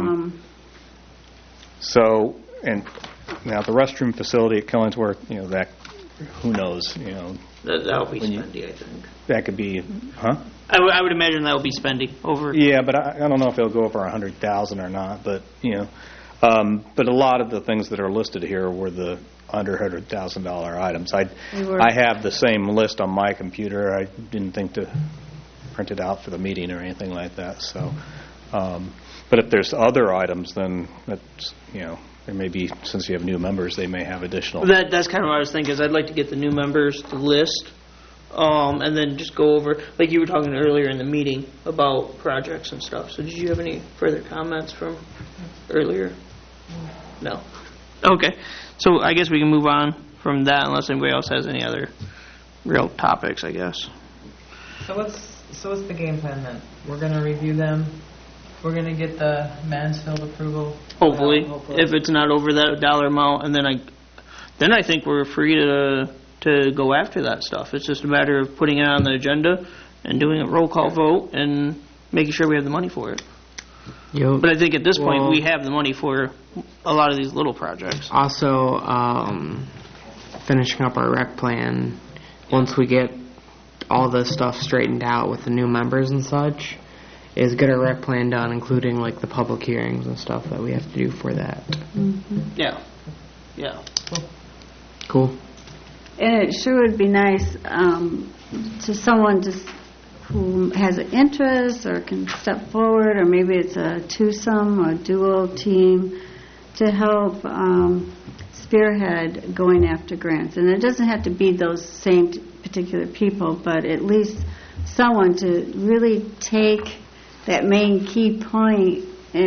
So, and now the restroom facility at Killingsworth, that, who knows, That'll be spendy, I think. that could be, huh? I would imagine that will be spendy over. Yeah, but I don't know if it'll go over 100,000 or not, but, but a lot of the things that are listed here were the under $100,000 items. I have the same list on my computer. I didn't think to print it out for the meeting or anything like that. So, but if there's other items, then that's, there may be, since you have new members, they may have additional. That's kind of what I was thinking. Is I'd like to get the new members the list, and then just go over, like you were talking earlier in the meeting about projects and stuff. So did you have any further comments from earlier? No. Okay. So I guess we can move on from that unless anybody else has any other real topics, I guess. So what's the game plan then? We're going to review them. We're going to get the Mansfield approval. Hopefully, if it's not over that dollar amount, and then I think we're free to go after that stuff. It's just a matter of putting it on the agenda and doing a roll call vote and making sure we have the money for it. Yep. But I think at this point we have the money for a lot of these little projects. Also, finishing up our rec plan, once we get all the stuff straightened out with the new members and such, is get our rec plan done, including like the public hearings and stuff that we have to do for that. Mm-hmm. Yeah. Cool. And it sure would be nice to someone just who has an interest or can step forward, or maybe it's a twosome or dual team to help spearhead going after grants. And it doesn't have to be those same particular people, but at least someone to really take that main key point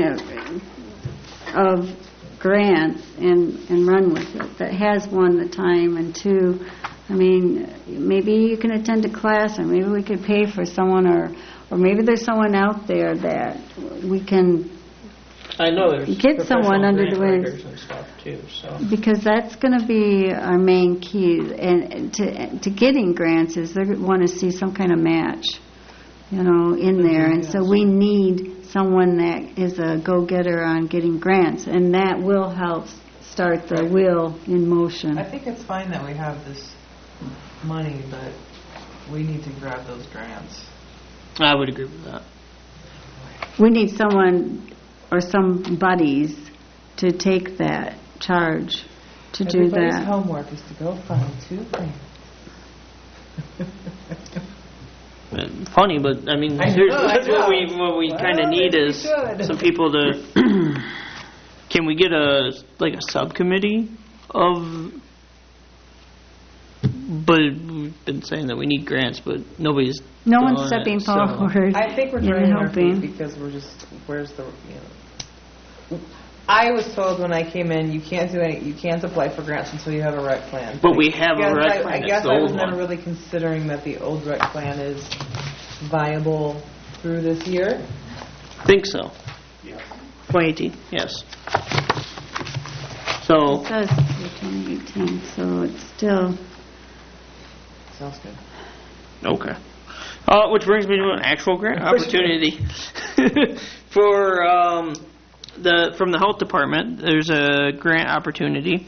of grants and run with it, that has, one, the time, and two, I mean, maybe you can attend a class, or maybe we could pay for someone, or maybe there's someone out there that we can I know there's get someone under the wings and stuff too. So because that's going to be our main key, and to getting grants is they want to see some kind of match, in there, and so we need someone that is a go-getter on getting grants, and that will help start the wheel in motion. I think it's fine that we have this money, but we need to grab those grants. I would agree with that. We need someone or some buddies to take that charge to do Everybody's that. homework is to go find 2 grants. Funny, but I mean, I know, seriously, I that's what know. we kind of Well, need maybe is we should. some people to. Can we get a subcommittee of? But we've been saying that we need grants, but nobody's. No doing one's stepping it, so- forward. I think we're and dragging our feet helping. because where's the, I was told when I came in, you can't apply for grants until you have a rec plan. But we have a rec plan. I It's guess the I was old never one. really considering that the old rec plan is viable through this year. Think so. 2018, yes. So, It says 2018, so it's still, Sounds good. okay. Which brings me to an actual grant opportunity. For from the health department, there's a grant opportunity.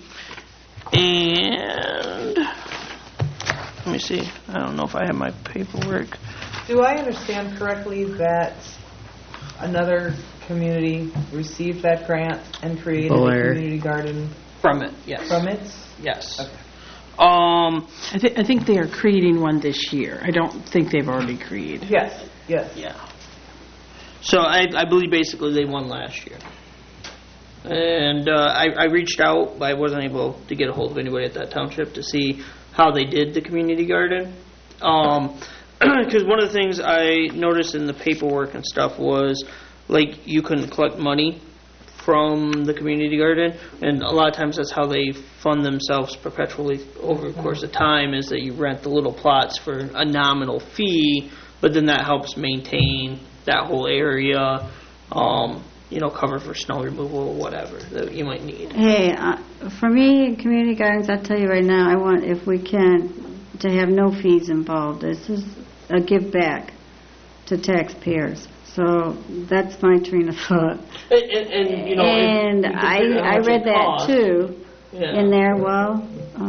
And let me see. I don't know if I have my paperwork. Do I understand correctly that another community received that grant and created a Blair. community garden From it, yes. from it? Yes. Okay. I think they are creating one this year. I don't think they've already created. Yes, yes. Yeah. So I believe basically they won last year. And I reached out, but I wasn't able to get a hold of anybody at that township to see how they did the community garden. Because one of the things I noticed in the paperwork and stuff was, like, you couldn't collect money from the community garden, and a lot of times that's how they fund themselves perpetually over the course of time, is that you rent the little plots for a nominal fee, but then that helps maintain that whole area, cover for snow removal or whatever that you might need. hey, for me, community gardens, I'll tell you right now, I want, if we can, to have no fees involved. This is a give back to taxpayers. So that's my train of thought. And And I read that too in there. Well,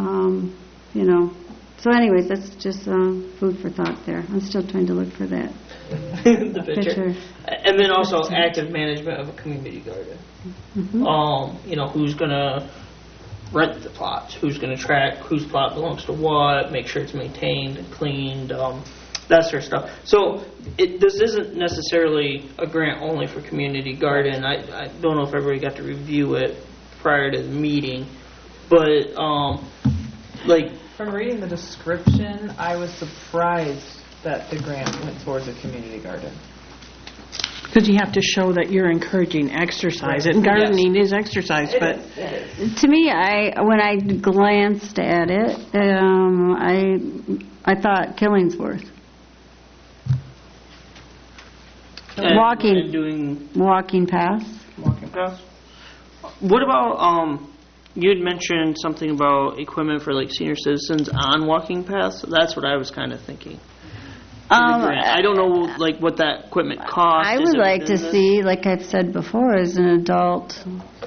So anyways, that's just food for thought there. I'm still trying to look for that the picture. picture. And then also active management of a community garden. Mhm. Who's going to rent the plots, who's going to track whose plot belongs to what, make sure it's maintained and cleaned, that sort of stuff. So this isn't necessarily a grant only for community garden. I don't know if everybody got to review it prior to the meeting, but From reading the description, I was surprised that the grant went towards a community garden. Because you have to show that you're encouraging exercise, and gardening is exercise, but To me, when I glanced at it, I thought Killingsworth. and Walking. doing Walking paths. walking paths. What about you had mentioned something about equipment for like senior citizens on walking paths. That's what I was kind of thinking. I don't know like what that equipment costs. I would like to see, like I've said before, as an adult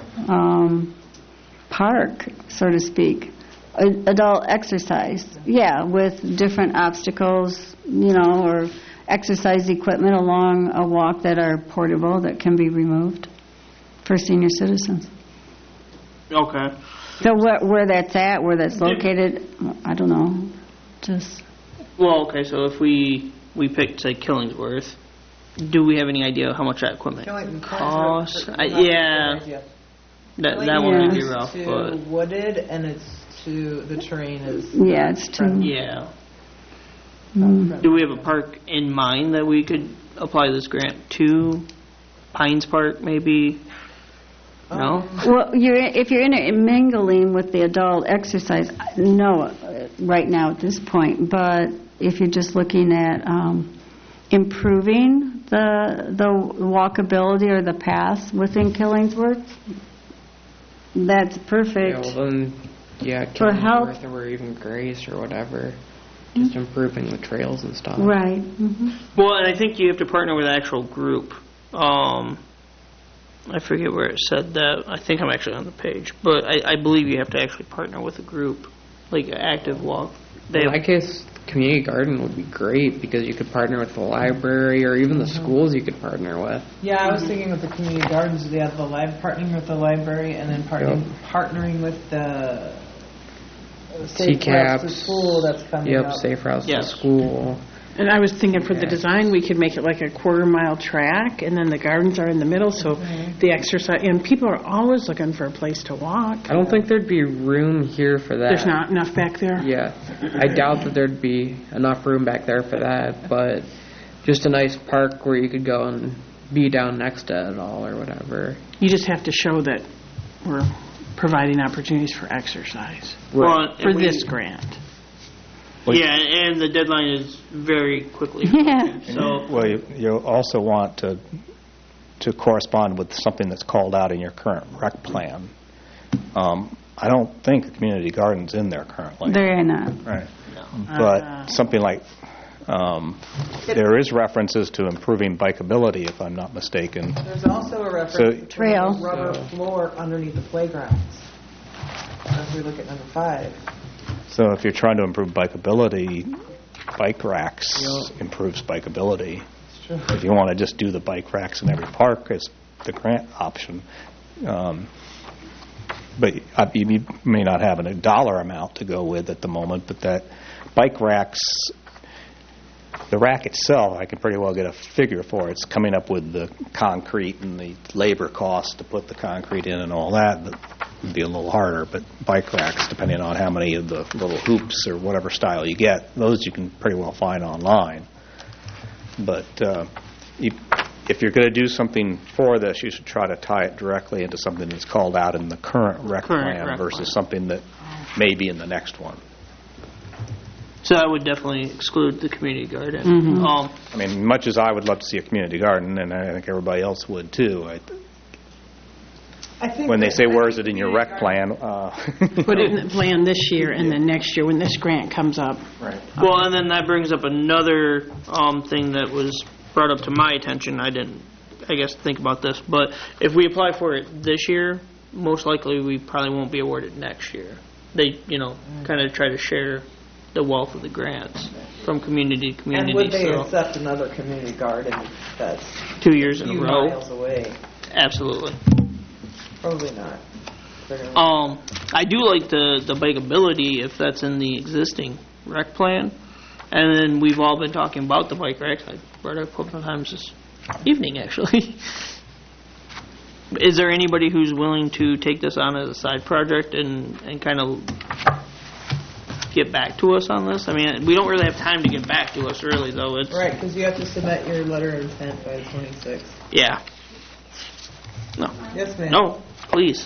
park, so to speak, adult exercise. Yeah, with different obstacles, or exercise equipment along a walk that are portable, that can be removed for senior citizens. Okay. So where that's at, where that's located, I don't know. Just Well, okay. So if we picked say Killingsworth, do we have any idea how much that equipment costs? Yeah. That one would be rough, It's but too wooded, and the terrain is. yeah, it's too. yeah. Mm. Do we have a park in mind that we could apply this grant to? Pines Park, maybe? No? Well, if you're mingling with the adult exercise, no, right now at this point. But if you're just looking at improving the walkability or the paths within Killingsworth, that's perfect. Yeah, well then, For health. Killingsworth or even Grace or whatever. Just improving the trails and stuff. Right. Mm-hmm. Well, and I think you have to partner with an actual group. I forget where it said that. I think I'm actually on the page. But I believe you have to actually partner with a group, like an active walk. I guess community garden would be great because you could partner with the library or even the schools you could partner with. Yeah, I was thinking with the community gardens, they have the partnering with the library and then partnering with the Safe Routes to School that's coming up. Safe Routes to School. And I was thinking for the design, we could make it like a quarter-mile track, and then the gardens are in the middle, so the exercise, and people are always looking for a place to walk. I don't think there'd be room here for that. There's not enough back there? Yeah. I doubt that there'd be enough room back there for that, but just a nice park where you could go and be down next to it all or whatever. You just have to show that we're providing opportunities for exercise Well, for this grant. Yeah, and the deadline is very quickly. Yeah. So, Well, you also want to correspond with something that's called out in your current rec plan. I don't think the community garden's in there currently. They're not. Right. But something like, there is references to improving bikeability, if I'm not mistaken. There's also a reference to Trail. rubber floor underneath the playgrounds. If we look at number 5. So if you're trying to improve bikeability, bike racks improves bikeability. If you want to just do the bike racks in every park as the grant option, but you may not have a dollar amount to go with at the moment, but that bike racks, the rack itself, I can pretty well get a figure for. It's coming up with the concrete and the labor cost to put the concrete in and all that. That would be a little harder, but bike racks, depending on how many of the little hoops or whatever style you get, those you can pretty well find online. But if you're going to do something for this, you should try to tie it directly into something that's called out in the current rec plan versus something that may be in the next one. So that would definitely exclude the community garden. I mean, much as I would love to see a community garden, and I think everybody else would too, I think when they say, where is it in your rec plan? Put it in the plan this year, and then next year when this grant comes up. Right. Well, and then that brings up another thing that was brought up to my attention. I didn't, I guess, think about this, but if we apply for it this year, most likely we probably won't be awarded next year. They, kind of try to share the wealth of the grants from community to community. And would they accept another community garden that's 2 years in a row? miles away? Absolutely. Probably not. I do like the bikeability if that's in the existing rec plan, and then we've all been talking about the bike racks. I brought it up a couple of times this evening, actually. Is there anybody who's willing to take this on as a side project and kind of get back to us on this? I mean, we don't really have time to get back to us, really, though. It's right, because you have to submit your letter of intent by the 26th. Yeah. No. Yes, ma'am. No, please.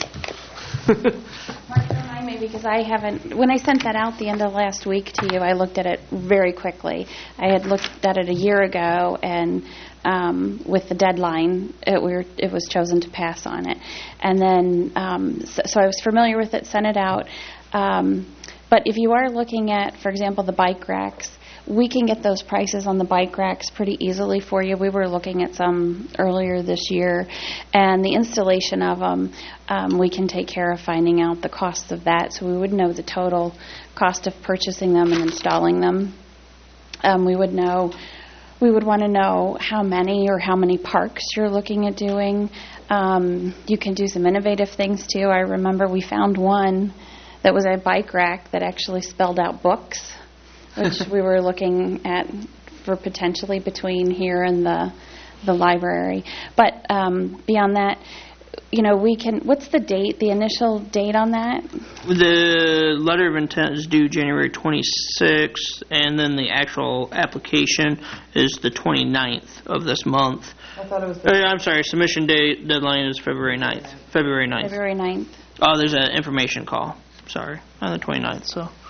Mark, remind me, because I haven't, when I sent that out the end of last week to you, I looked at it very quickly. I had looked at it a year ago, and with the deadline, it was chosen to pass on it. And then, so I was familiar with it, sent it out. But if you are looking at, for example, the bike racks, we can get those prices on the bike racks pretty easily for you. We were looking at some earlier this year, and the installation of them, we can take care of finding out the cost of that, so we would know the total cost of purchasing them and installing them. We would want to know how many parks you're looking at doing. You can do some innovative things too. I remember we found one that was a bike rack that actually spelled out books, which we were looking at for potentially between here and the library. But beyond that, what's the date, the initial date on that? The letter of intent is due January 26th, and then the actual application is the 29th of this month. I thought it was... I'm sorry, submission deadline is February 9th. February 9th. Oh, there's an information call. Sorry, on the 29th,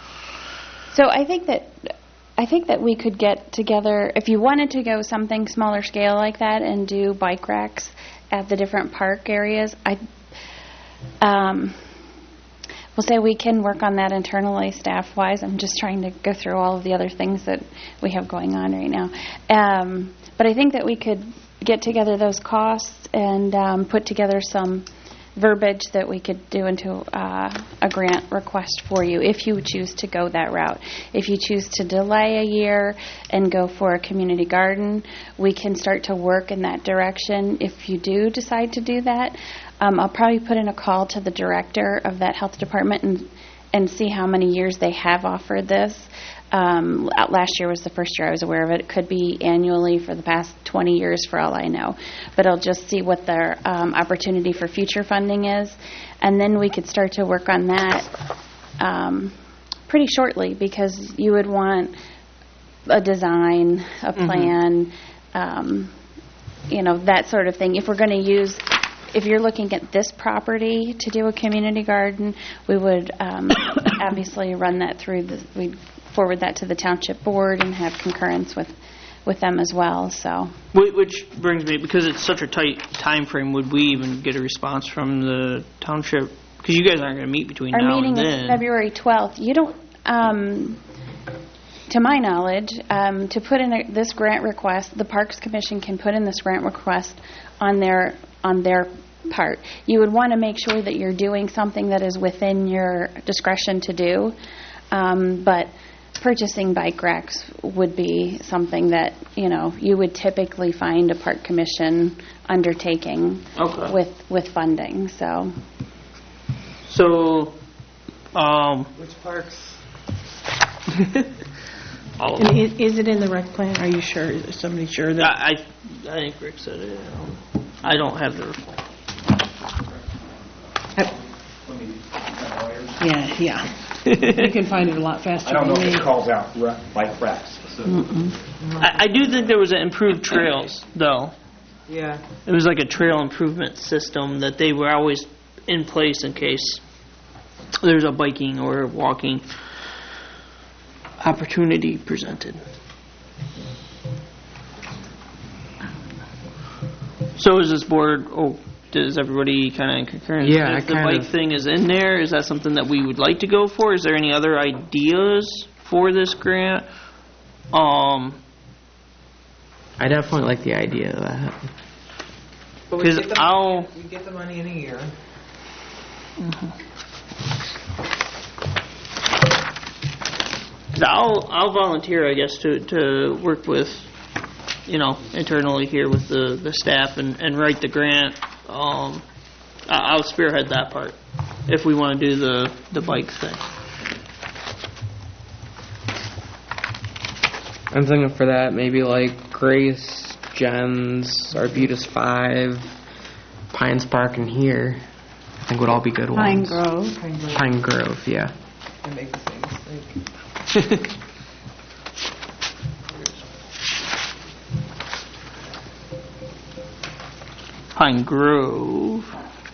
So I think that we could get together, if you wanted to go something smaller scale like that and do bike racks at the different park areas, we'll say we can work on that internally, staff-wise. I'm just trying to go through all of the other things that we have going on right now. But I think that we could get together those costs and put together some verbiage that we could do into a grant request for you if you choose to go that route. If you choose to delay a year and go for a community garden, we can start to work in that direction. If you do decide to do that, I'll probably put in a call to the director of that health department and see how many years they have offered this. Last year was the first year I was aware of it. It could be annually for the past 20 years for all I know. But I'll just see what their opportunity for future funding is. And then we could start to work on that pretty shortly, because you would want a design, a plan, that sort of thing. If we're going to use... If you're looking at this property to do a community garden, we would obviously run that through we'd forward that to the township board and have concurrence with them as well. So, which brings me, because it's such a tight time frame, would we even get a response from the township? Because you guys aren't going to meet between now and then. Our meeting is February 12th. You don't, to my knowledge, to put in this grant request, the Parks Commission can put in this grant request on their part. You would want to make sure that you're doing something that is within your discretion to do, but purchasing bike racks would be something that you would typically find a park commission undertaking with funding. So which parks? And is it in the rec plan? Are you sure? Is somebody sure that? I think Rick said it. I don't have the report. Yeah. You can find it a lot faster than me. I don't know if it calls out bike racks. I do think there was an improved trails, though. Yeah. It was like a trail improvement system that they were always in place in case there's a biking or walking opportunity presented. So is this board, does everybody kind of in concurrence? Yeah, if the bike thing is in there, is that something that we would like to go for? Is there any other ideas for this grant? I definitely like the idea of that. But we get the money in a year. I'll volunteer, I guess, to work with, internally here with the staff and write the grant. I'll spearhead that part if we want to do the bike thing. I'm thinking for that, maybe like Grace, Jen's, Arbutus 5, Pines Park, and here. I think would all be good ones. Pine Grove, yeah. I make the same mistake. Pine Grove,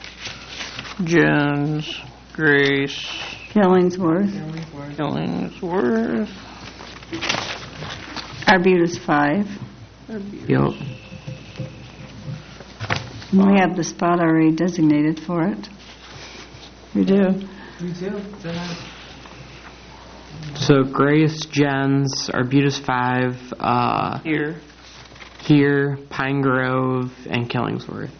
Jen's, Grace, Killingsworth, Arbutus 5. Yep. We have the spot already designated for it. We do. Me too. So Grace, Jen's, Arbutus 5, here, Pine Grove, and Killingsworth.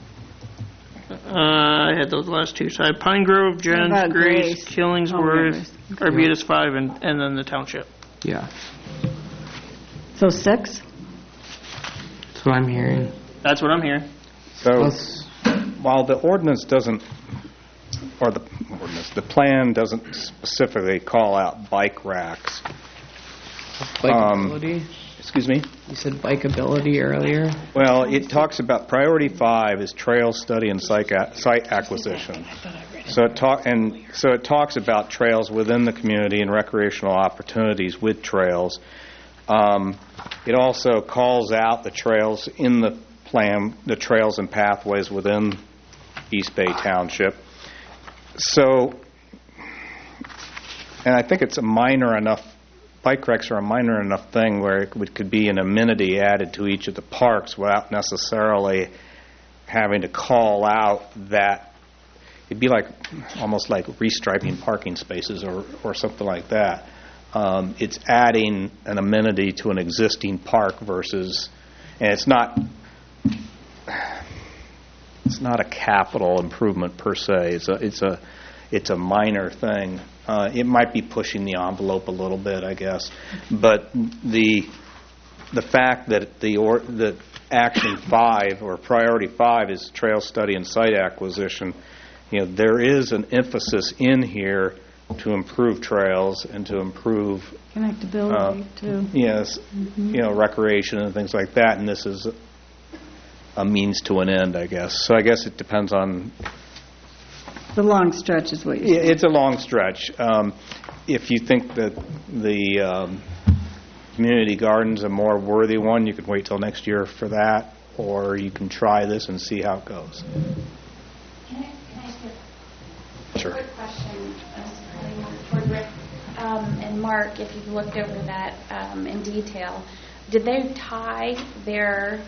I had those last two. So I had Pine Grove, Jen's, Grace, Killingsworth, Arbutus 5, and then the township. Yeah. So 6? That's what I'm hearing. That's what I'm hearing. So while the ordinance doesn't, or the plan doesn't specifically call out bike racks. Bikeability? Excuse me? You said bikeability earlier? Well, it talks about priority 5 is trail study and site acquisition. So it talks about trails within the community and recreational opportunities with trails. It also calls out the trails in the plan, the trails and pathways within East Bay Township. So, and I think it's a minor enough, bike racks are a minor enough thing where it could be an amenity added to each of the parks without necessarily having to call out that. It'd be like almost like restriping parking spaces or something like that. It's adding an amenity to an existing park versus, and it's not, it's not a capital improvement per se. It's a minor thing. It might be pushing the envelope a little bit, I guess, but the fact that that action 5 or priority 5 is trail study and site acquisition, there is an emphasis in here to improve trails and to improve Connectability, too. yes, recreation and things like that. And this is a means to an end, I guess. So I guess it depends on. The long stretch is what you're saying. It's a long stretch. If you think that the community garden's a more worthy one, you can wait till next year for that, or you can try this and see how it goes. Can I ask a Sure. quick question toward Rick and Mark, if you've looked over that in detail? Did they tie their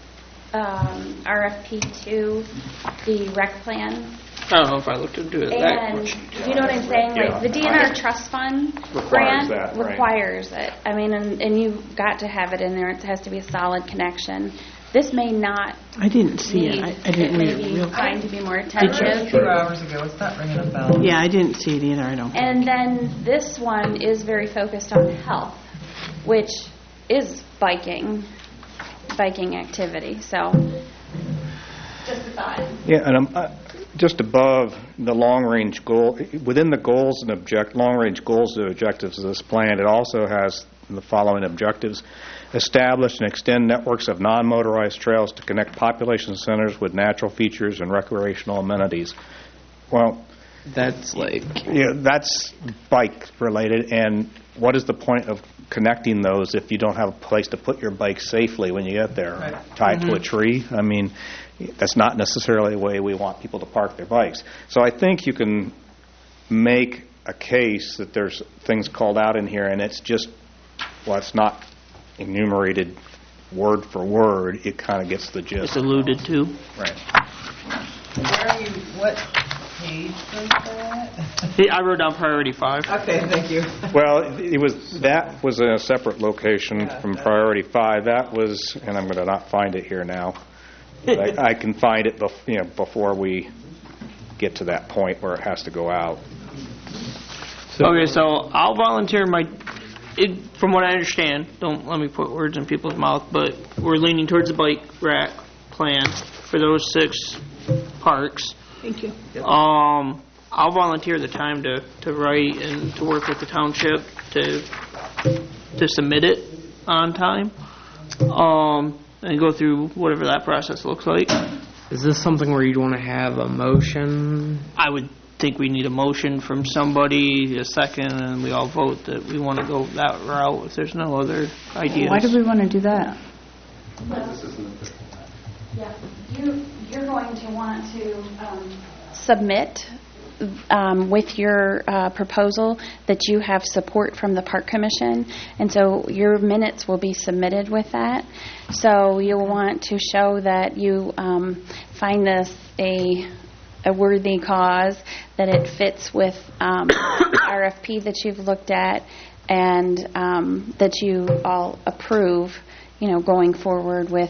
RFP to the rec plan? I don't know if I looked into it that And much. do you know what I'm saying? Like the DNR Trust Fund grant that, right. requires it. I mean, and you've got to have it in there. It has to be a solid connection. This may not. I didn't see need, it. I didn't read it maybe real. trying to be more attentive. 2 hours ago. It's not ringing a bell. Yeah, I didn't see it either. I don't. And then this one is very focused on health, which is biking activity. So, just a thought. Yeah, and just above the long-range goal, within the goals and long-range goals and objectives of this plan, it also has the following objectives: establish and extend networks of non-motorized trails to connect population centers with natural features and recreational amenities. Well, That's that's bike-related, and what is the point of connecting those if you don't have a place to put your bike safely when you get there? Right. Tied to a tree? I mean, that's not necessarily the way we want people to park their bikes. So I think you can make a case that there's things called out in here, and it's just, well, it's not enumerated word for word. It kind of gets the gist. It's alluded to. Right. Where are you? What page was that? I wrote down priority 5. Okay, thank you. Well, that was in a separate location from priority 5. That was, and I'm going to not find it here now. But I can find it before we get to that point where it has to go out. Okay, so I'll volunteer from what I understand, don't let me put words in people's mouth, but we're leaning towards the bike rack plan for those 6 parks. Thank you. I'll volunteer the time to write and to work with the township to submit it on time, and go through whatever that process looks like. Is this something where you'd want to have a motion? I would think we need a motion from somebody, a second, and we all vote that we want to go that route if there's no other ideas. Why do we want to do that? Yeah, you're going to want to submit with your proposal that you have support from the Park Commission, and so your minutes will be submitted with that. So you'll want to show that you find this a worthy cause, that it fits with RFP that you've looked at, and that you all approve, going forward with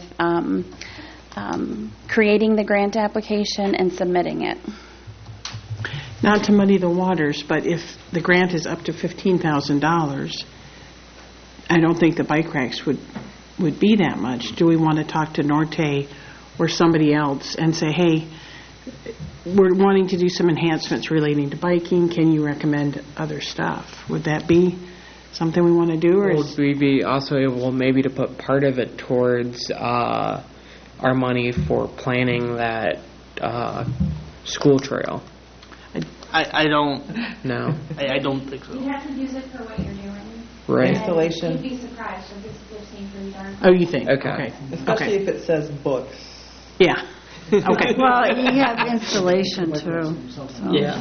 creating the grant application and submitting it. Not to muddy the waters, but if the grant is up to $15,000, I don't think the bike racks would be that much. Do we want to talk to Norte or somebody else and say, hey, we're wanting to do some enhancements relating to biking. Can you recommend other stuff? Would that be something we want to do? Or Would we be also able maybe to put part of it towards our money for planning that school trail? I don't. No. I don't think so. You have to use it for what you're doing. Right. Installation. You'd be surprised if it's 15 pretty darn. Oh, you think? Okay. Especially if it says books. Yeah. Okay. Well, you have installation, too. So. Yeah.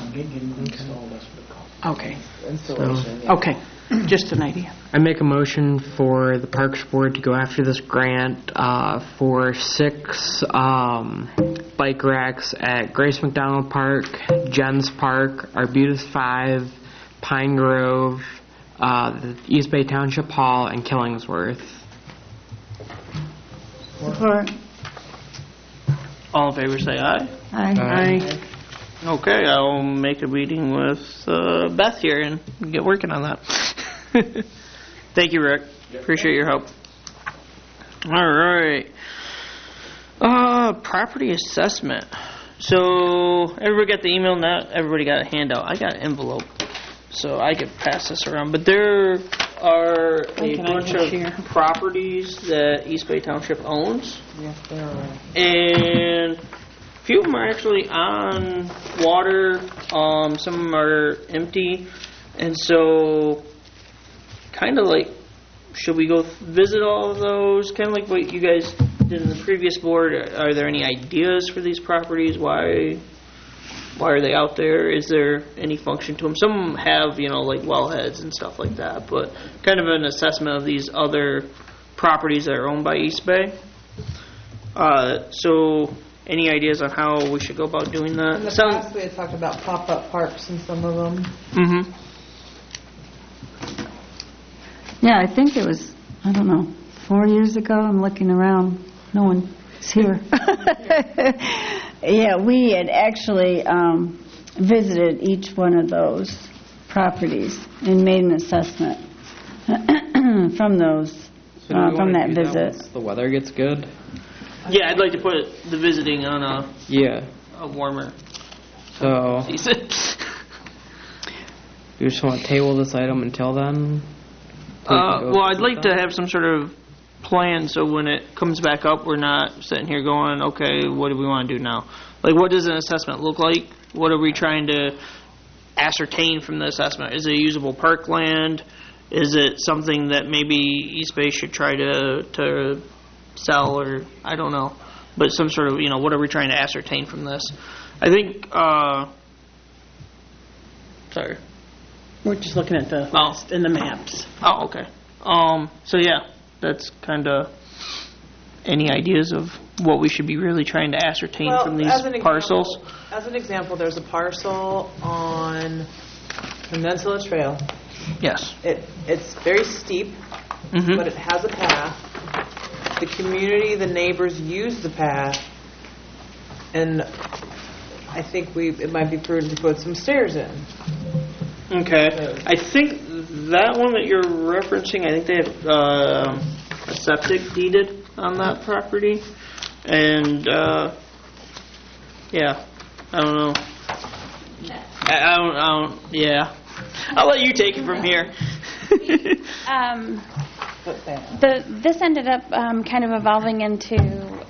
Okay. Installation. Yeah. Okay. Just an idea. I make a motion for the Parks Board to go after this grant for 6 bike racks at Grace McDonald Park, Jens Park, Arbutus 5, Pine Grove, the East Bay Township Hall, and Killingsworth. Support. All in favor, say aye. Aye. Okay, I'll make a meeting with Beth here and get working on that. Thank you, Rick. Appreciate your help. All right. Property assessment. So everybody got the email? Not everybody got a handout. I got an envelope, so I could pass this around. But there are a bunch of properties that East Bay Township owns. Yes, there are. And a few of them are actually on water. Some of them are empty. And so, kind of like, should we go visit all of those? Kind of like what you guys did in the previous board. Are there any ideas for these properties? Why are they out there? Is there any function to them? Some of them have, like wellheads and stuff like that. But kind of an assessment of these other properties that are owned by East Bay. So, any ideas on how we should go about doing that? In the past, we had talked about pop-up parks in some of them. Mm-hmm. Yeah, I think it was, 4 years ago. I'm looking around. No one's here. Yeah, we had actually visited each one of those properties and made an assessment from those, from that visit. Once the weather gets good. Yeah, I'd like to put the visiting on a warmer So, season. you just want to table this item until then? Well, I'd like to have some sort of plan so when it comes back up, we're not sitting here going, okay, what do we want to do now? Like, what does an assessment look like? What are we trying to ascertain from the assessment? Is it usable parkland? Is it something that maybe East Bay should try to sell, or I don't know. But some sort of, what are we trying to ascertain from this? I think, sorry. We're just looking at the list and the maps. Oh, okay. So yeah, that's kind of any ideas of what we should be really trying to ascertain from these parcels? As an example, there's a parcel on Peninsula Trail. Yes. It's very steep, but it has a path. The community, the neighbors use the path, and I think it might be prudent to put some stairs in. Okay. I think that one that you're referencing, I think they have a septic deeded on that property. And, yeah, I don't know. I don't, yeah. I'll let you take it from here. This ended up kind of evolving into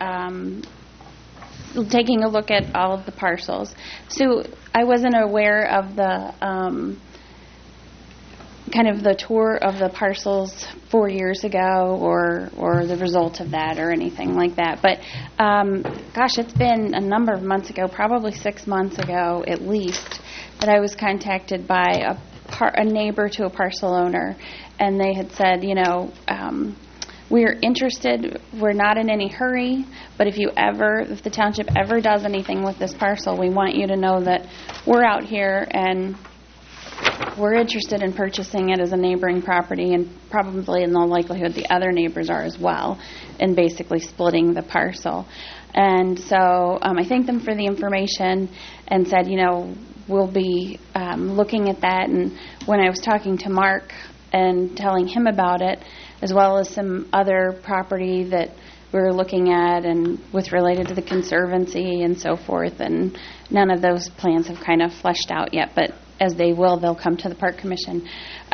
taking a look at all of the parcels. So I wasn't aware of the kind of the tour of the parcels 4 years ago or the result of that or anything like that. But, gosh, it's been a number of months ago, probably 6 months ago at least, that I was contacted by a neighbor to a parcel owner. And they had said, we're interested, we're not in any hurry, but if the township ever does anything with this parcel, we want you to know that we're out here and we're interested in purchasing it as a neighboring property, and probably in all likelihood the other neighbors are as well, and basically splitting the parcel. And so I thanked them for the information and said, we'll be looking at that. And when I was talking to Mark and telling him about it, as well as some other property that we were looking at and with related to the Conservancy and so forth, and none of those plans have kind of fleshed out yet, but as they will, they'll come to the Park Commission.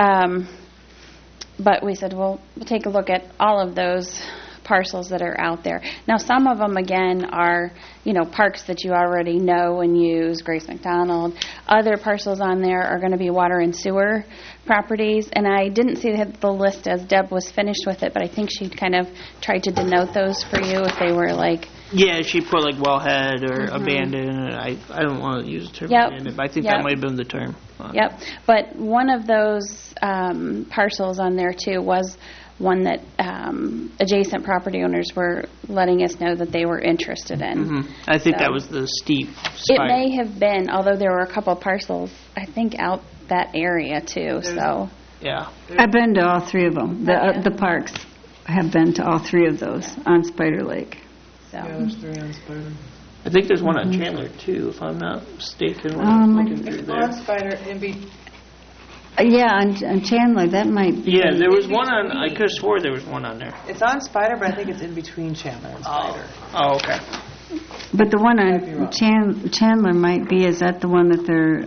But we said, we'll take a look at all of those parcels that are out there. Now, some of them, again, are, parks that you already know and use, Grace McDonald. Other parcels on there are going to be water and sewer properties, and I didn't see the list as Deb was finished with it, but I think she kind of tried to denote those for you if they were like... Yeah, she put like wellhead or abandoned. I don't want to use the term abandoned, but I think that might have been the term. Yep, but one of those parcels on there, too, was one that adjacent property owners were letting us know that they were interested in. I think that was the steep spike. It may have been, although there were a couple parcels, I think, out that area, too. So yeah. I've been to all three of them. The parks have been to all three of those on Spider Lake. So. Yeah, there's 3 on Spider. I think there's one on Chandler too, if I'm not mistaken. When Oh, I'm my- looking through It's there. on Spider, Yeah, on Chandler, that might be. Yeah, there was one on. I could have swore there was one on there. it's on Spider, but I think it's in between Chandler and Spider. Oh, okay. But the one Might be wrong. on Chandler might be, is that the one that they're,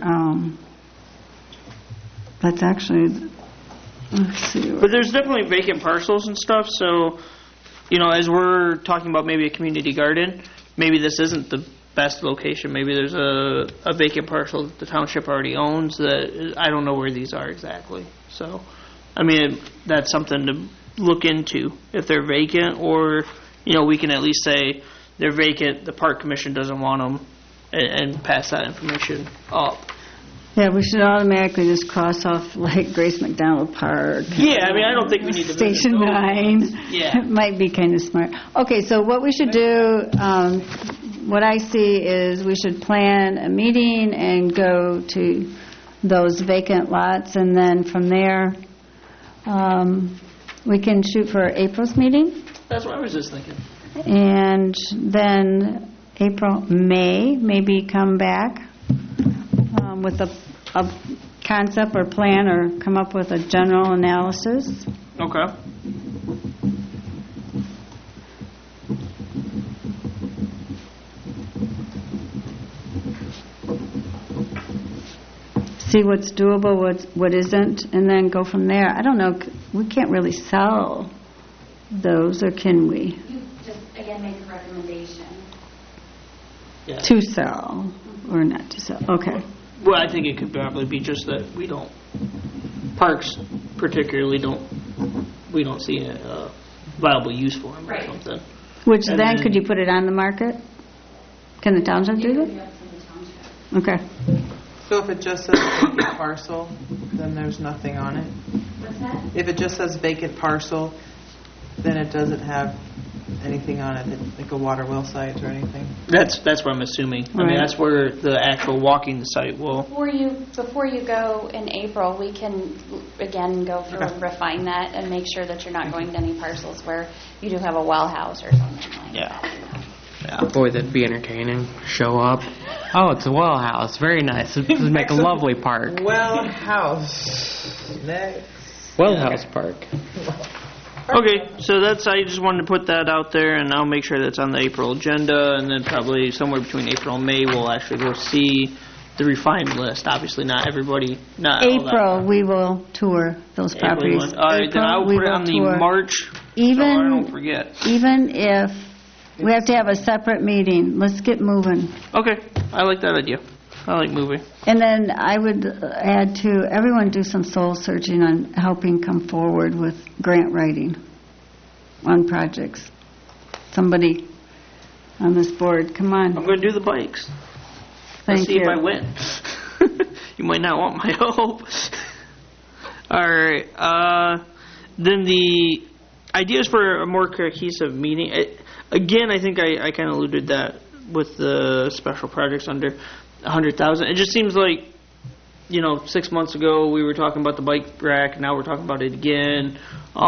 that's actually, let's see. But there's definitely vacant parcels and stuff, so, as we're talking about maybe a community garden, maybe this isn't the best location. Maybe there's a vacant parcel that the township already owns that, I don't know where these are exactly. So, I mean, that's something to look into, if they're vacant, or, we can at least say they're vacant, the park commission doesn't want them, and pass that information up. Yeah, we should automatically just cross off like Grace McDonald Park. Yeah, I mean, I don't think we need to visit Station those. 9. Yeah. It might be kind of smart. Okay, so what we should do, what I see is we should plan a meeting and go to those vacant lots, and then from there, we can shoot for April's meeting, That's what I was just thinking. and then May, maybe come back with a concept or plan, or come up with a general analysis. Okay. See what's doable, what isn't, and then go from there. I don't know, we can't really sell those, or can we? You just, again, make a recommendation. Yeah. To sell, or not to sell, okay. Well, I think it could probably be just that we don't, parks particularly we don't see a viable use for them or Right. something. Which And then, then- could you put it on the market? Can the township do that? Okay. So if it just says vacant parcel, then there's nothing on it? What's that? If it just says vacant parcel, then it doesn't have anything on it, like a water well site or anything? That's what I'm assuming. I mean, Right. that's where the actual walking the site will. Before you go in April, we can, again, go through and refine that and make sure that you're not going to any parcels where you do have a well house or something like Yeah. that. Yeah. Boy, that'd be entertaining. Show up. Oh, it's a well house. Very nice. This would make a lovely park. Well house. Next. Well house park. Okay, so I just wanted to put that out there, and I'll make sure that's on the April agenda, and then probably somewhere between April and May, we'll actually go see the refined list. Obviously, not everybody, not all that. April, we will tour those April properties. one. All right, then I will we put it on the tour. March, so I Even, don't forget. even if we have to have a separate meeting, let's get moving. Okay, I like that idea. I like moving. And then I would add to, everyone do some soul searching on helping come forward with grant writing on projects. Somebody on this board, come on. I'm going to do the bikes. Thank Let's see you. if I win. You might not want my help. All right. Then the ideas for a more cohesive meeting. Again, I think I kind of alluded that with the special projects under 100,000. It just seems like, 6 months ago we were talking about the bike rack. Now we're talking about it again.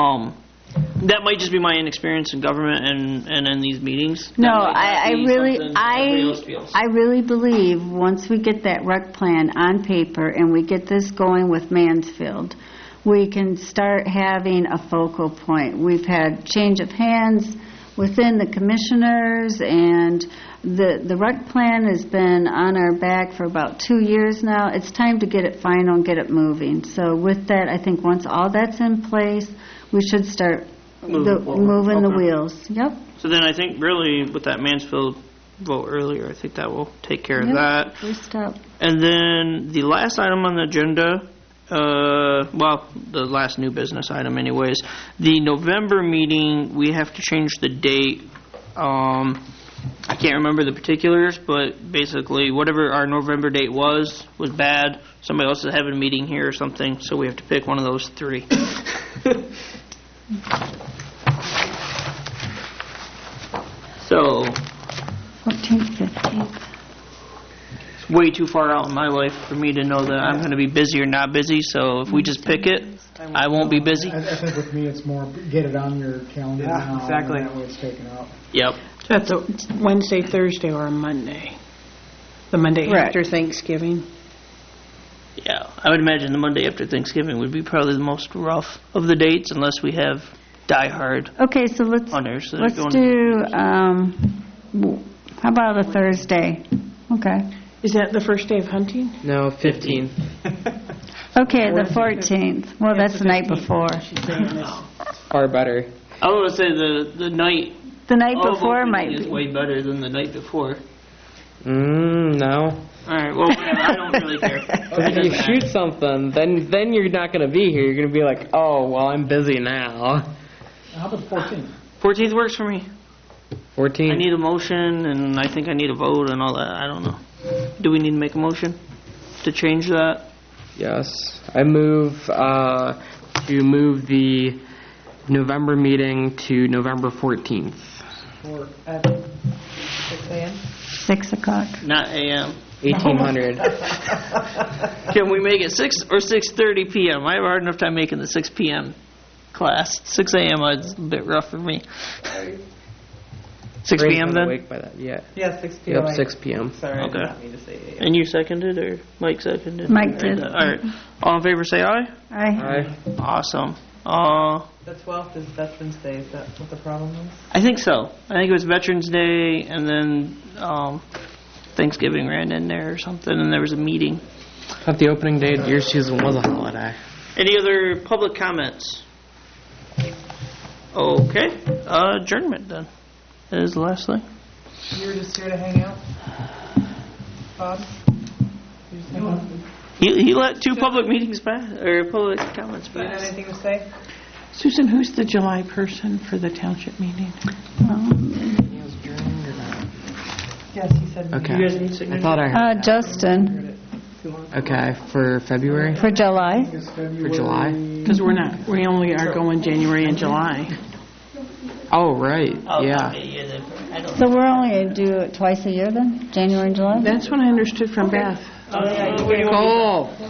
That might just be my inexperience in government and in these meetings. No, That might not be something everybody else feels. I really believe once we get that rec plan on paper and we get this going with Mansfield, we can start having a focal point. We've had change of hands within the commissioners, and the rec plan has been on our back for about 2 years now. It's time to get it final and get it moving. So with that, I think once all that's in place, we should start Moving forward. moving the Okay. wheels. Yep. So then I think really with that Mansfield vote earlier, I think that will take care of Yep. that. First up. And then the last item on the agenda, the last new business item anyways, the November meeting, we have to change the date. I can't remember the particulars, but basically whatever our November date was bad. Somebody else is having a meeting here or something, so we have to pick one of those three. So, 14th, 15th. it's way too far out in my life for me to know that I'm going to be busy or not busy, so if we just pick it, I won't be busy. I think with me, it's more get it on your calendar Yeah, now. exactly. And that way it's taken up. Yep. So that's a Wednesday, Thursday, or a Monday? The Monday Correct. after Thanksgiving? Yeah, I would imagine the Monday after Thanksgiving would be probably the most rough of the dates, unless we have diehard Okay, so let's hunters that are let's going. do. How about a Thursday? Okay. Is that the first day of hunting? No, 15. Okay, the 14th. Well, that's the night before. Far better. I would say the night. The night of before opening might is be. way better than the night before. No. All right, well, whatever, I don't really care. If you shoot something, then you're not going to be here. You're going to be like, oh, well, I'm busy now. How about the 14th? 14th works for me. 14. I need a motion, and I think I need a vote and all that. I don't know. Do we need to make a motion to change that? Yes. I move to move the November meeting to November 14th. At 6 a.m.? 6 o'clock. Not a.m. 1800. Can we make it 6 or 6:30 p.m.? I have a hard enough time making the 6 p.m. class. 6 a.m. is a bit rough for me. 6 p.m. then? Awake by that. Yeah. Yeah, 6 p.m. Yep, 6 p.m. Sorry, I did Okay. not mean to say 8 And you seconded, or Mike seconded? Mike did. All right. All in favor, say aye. Aye. Awesome. The 12th is Veterans Day. Is that what the problem is? I think so. I think it was Veterans Day, and then Thanksgiving ran in there or something, and there was a meeting. I thought the opening day of deer season was a holiday. Any other public comments? Okay. Adjournment then. That is the last thing. You were just here to hang out, Bob? You just hang out? He let two public meetings pass, or public comments Do you have pass. anything to say? Susan, who's the July person for the township meeting? Yes, he said. Okay. You guys need I signatures? thought I heard. Justin, Okay, for February? for July. For July? Because we only are going January and July. Oh, right. Yeah. I don't So we're only going to do it twice a year then? January and July? That's what I understood from Beth. Cool.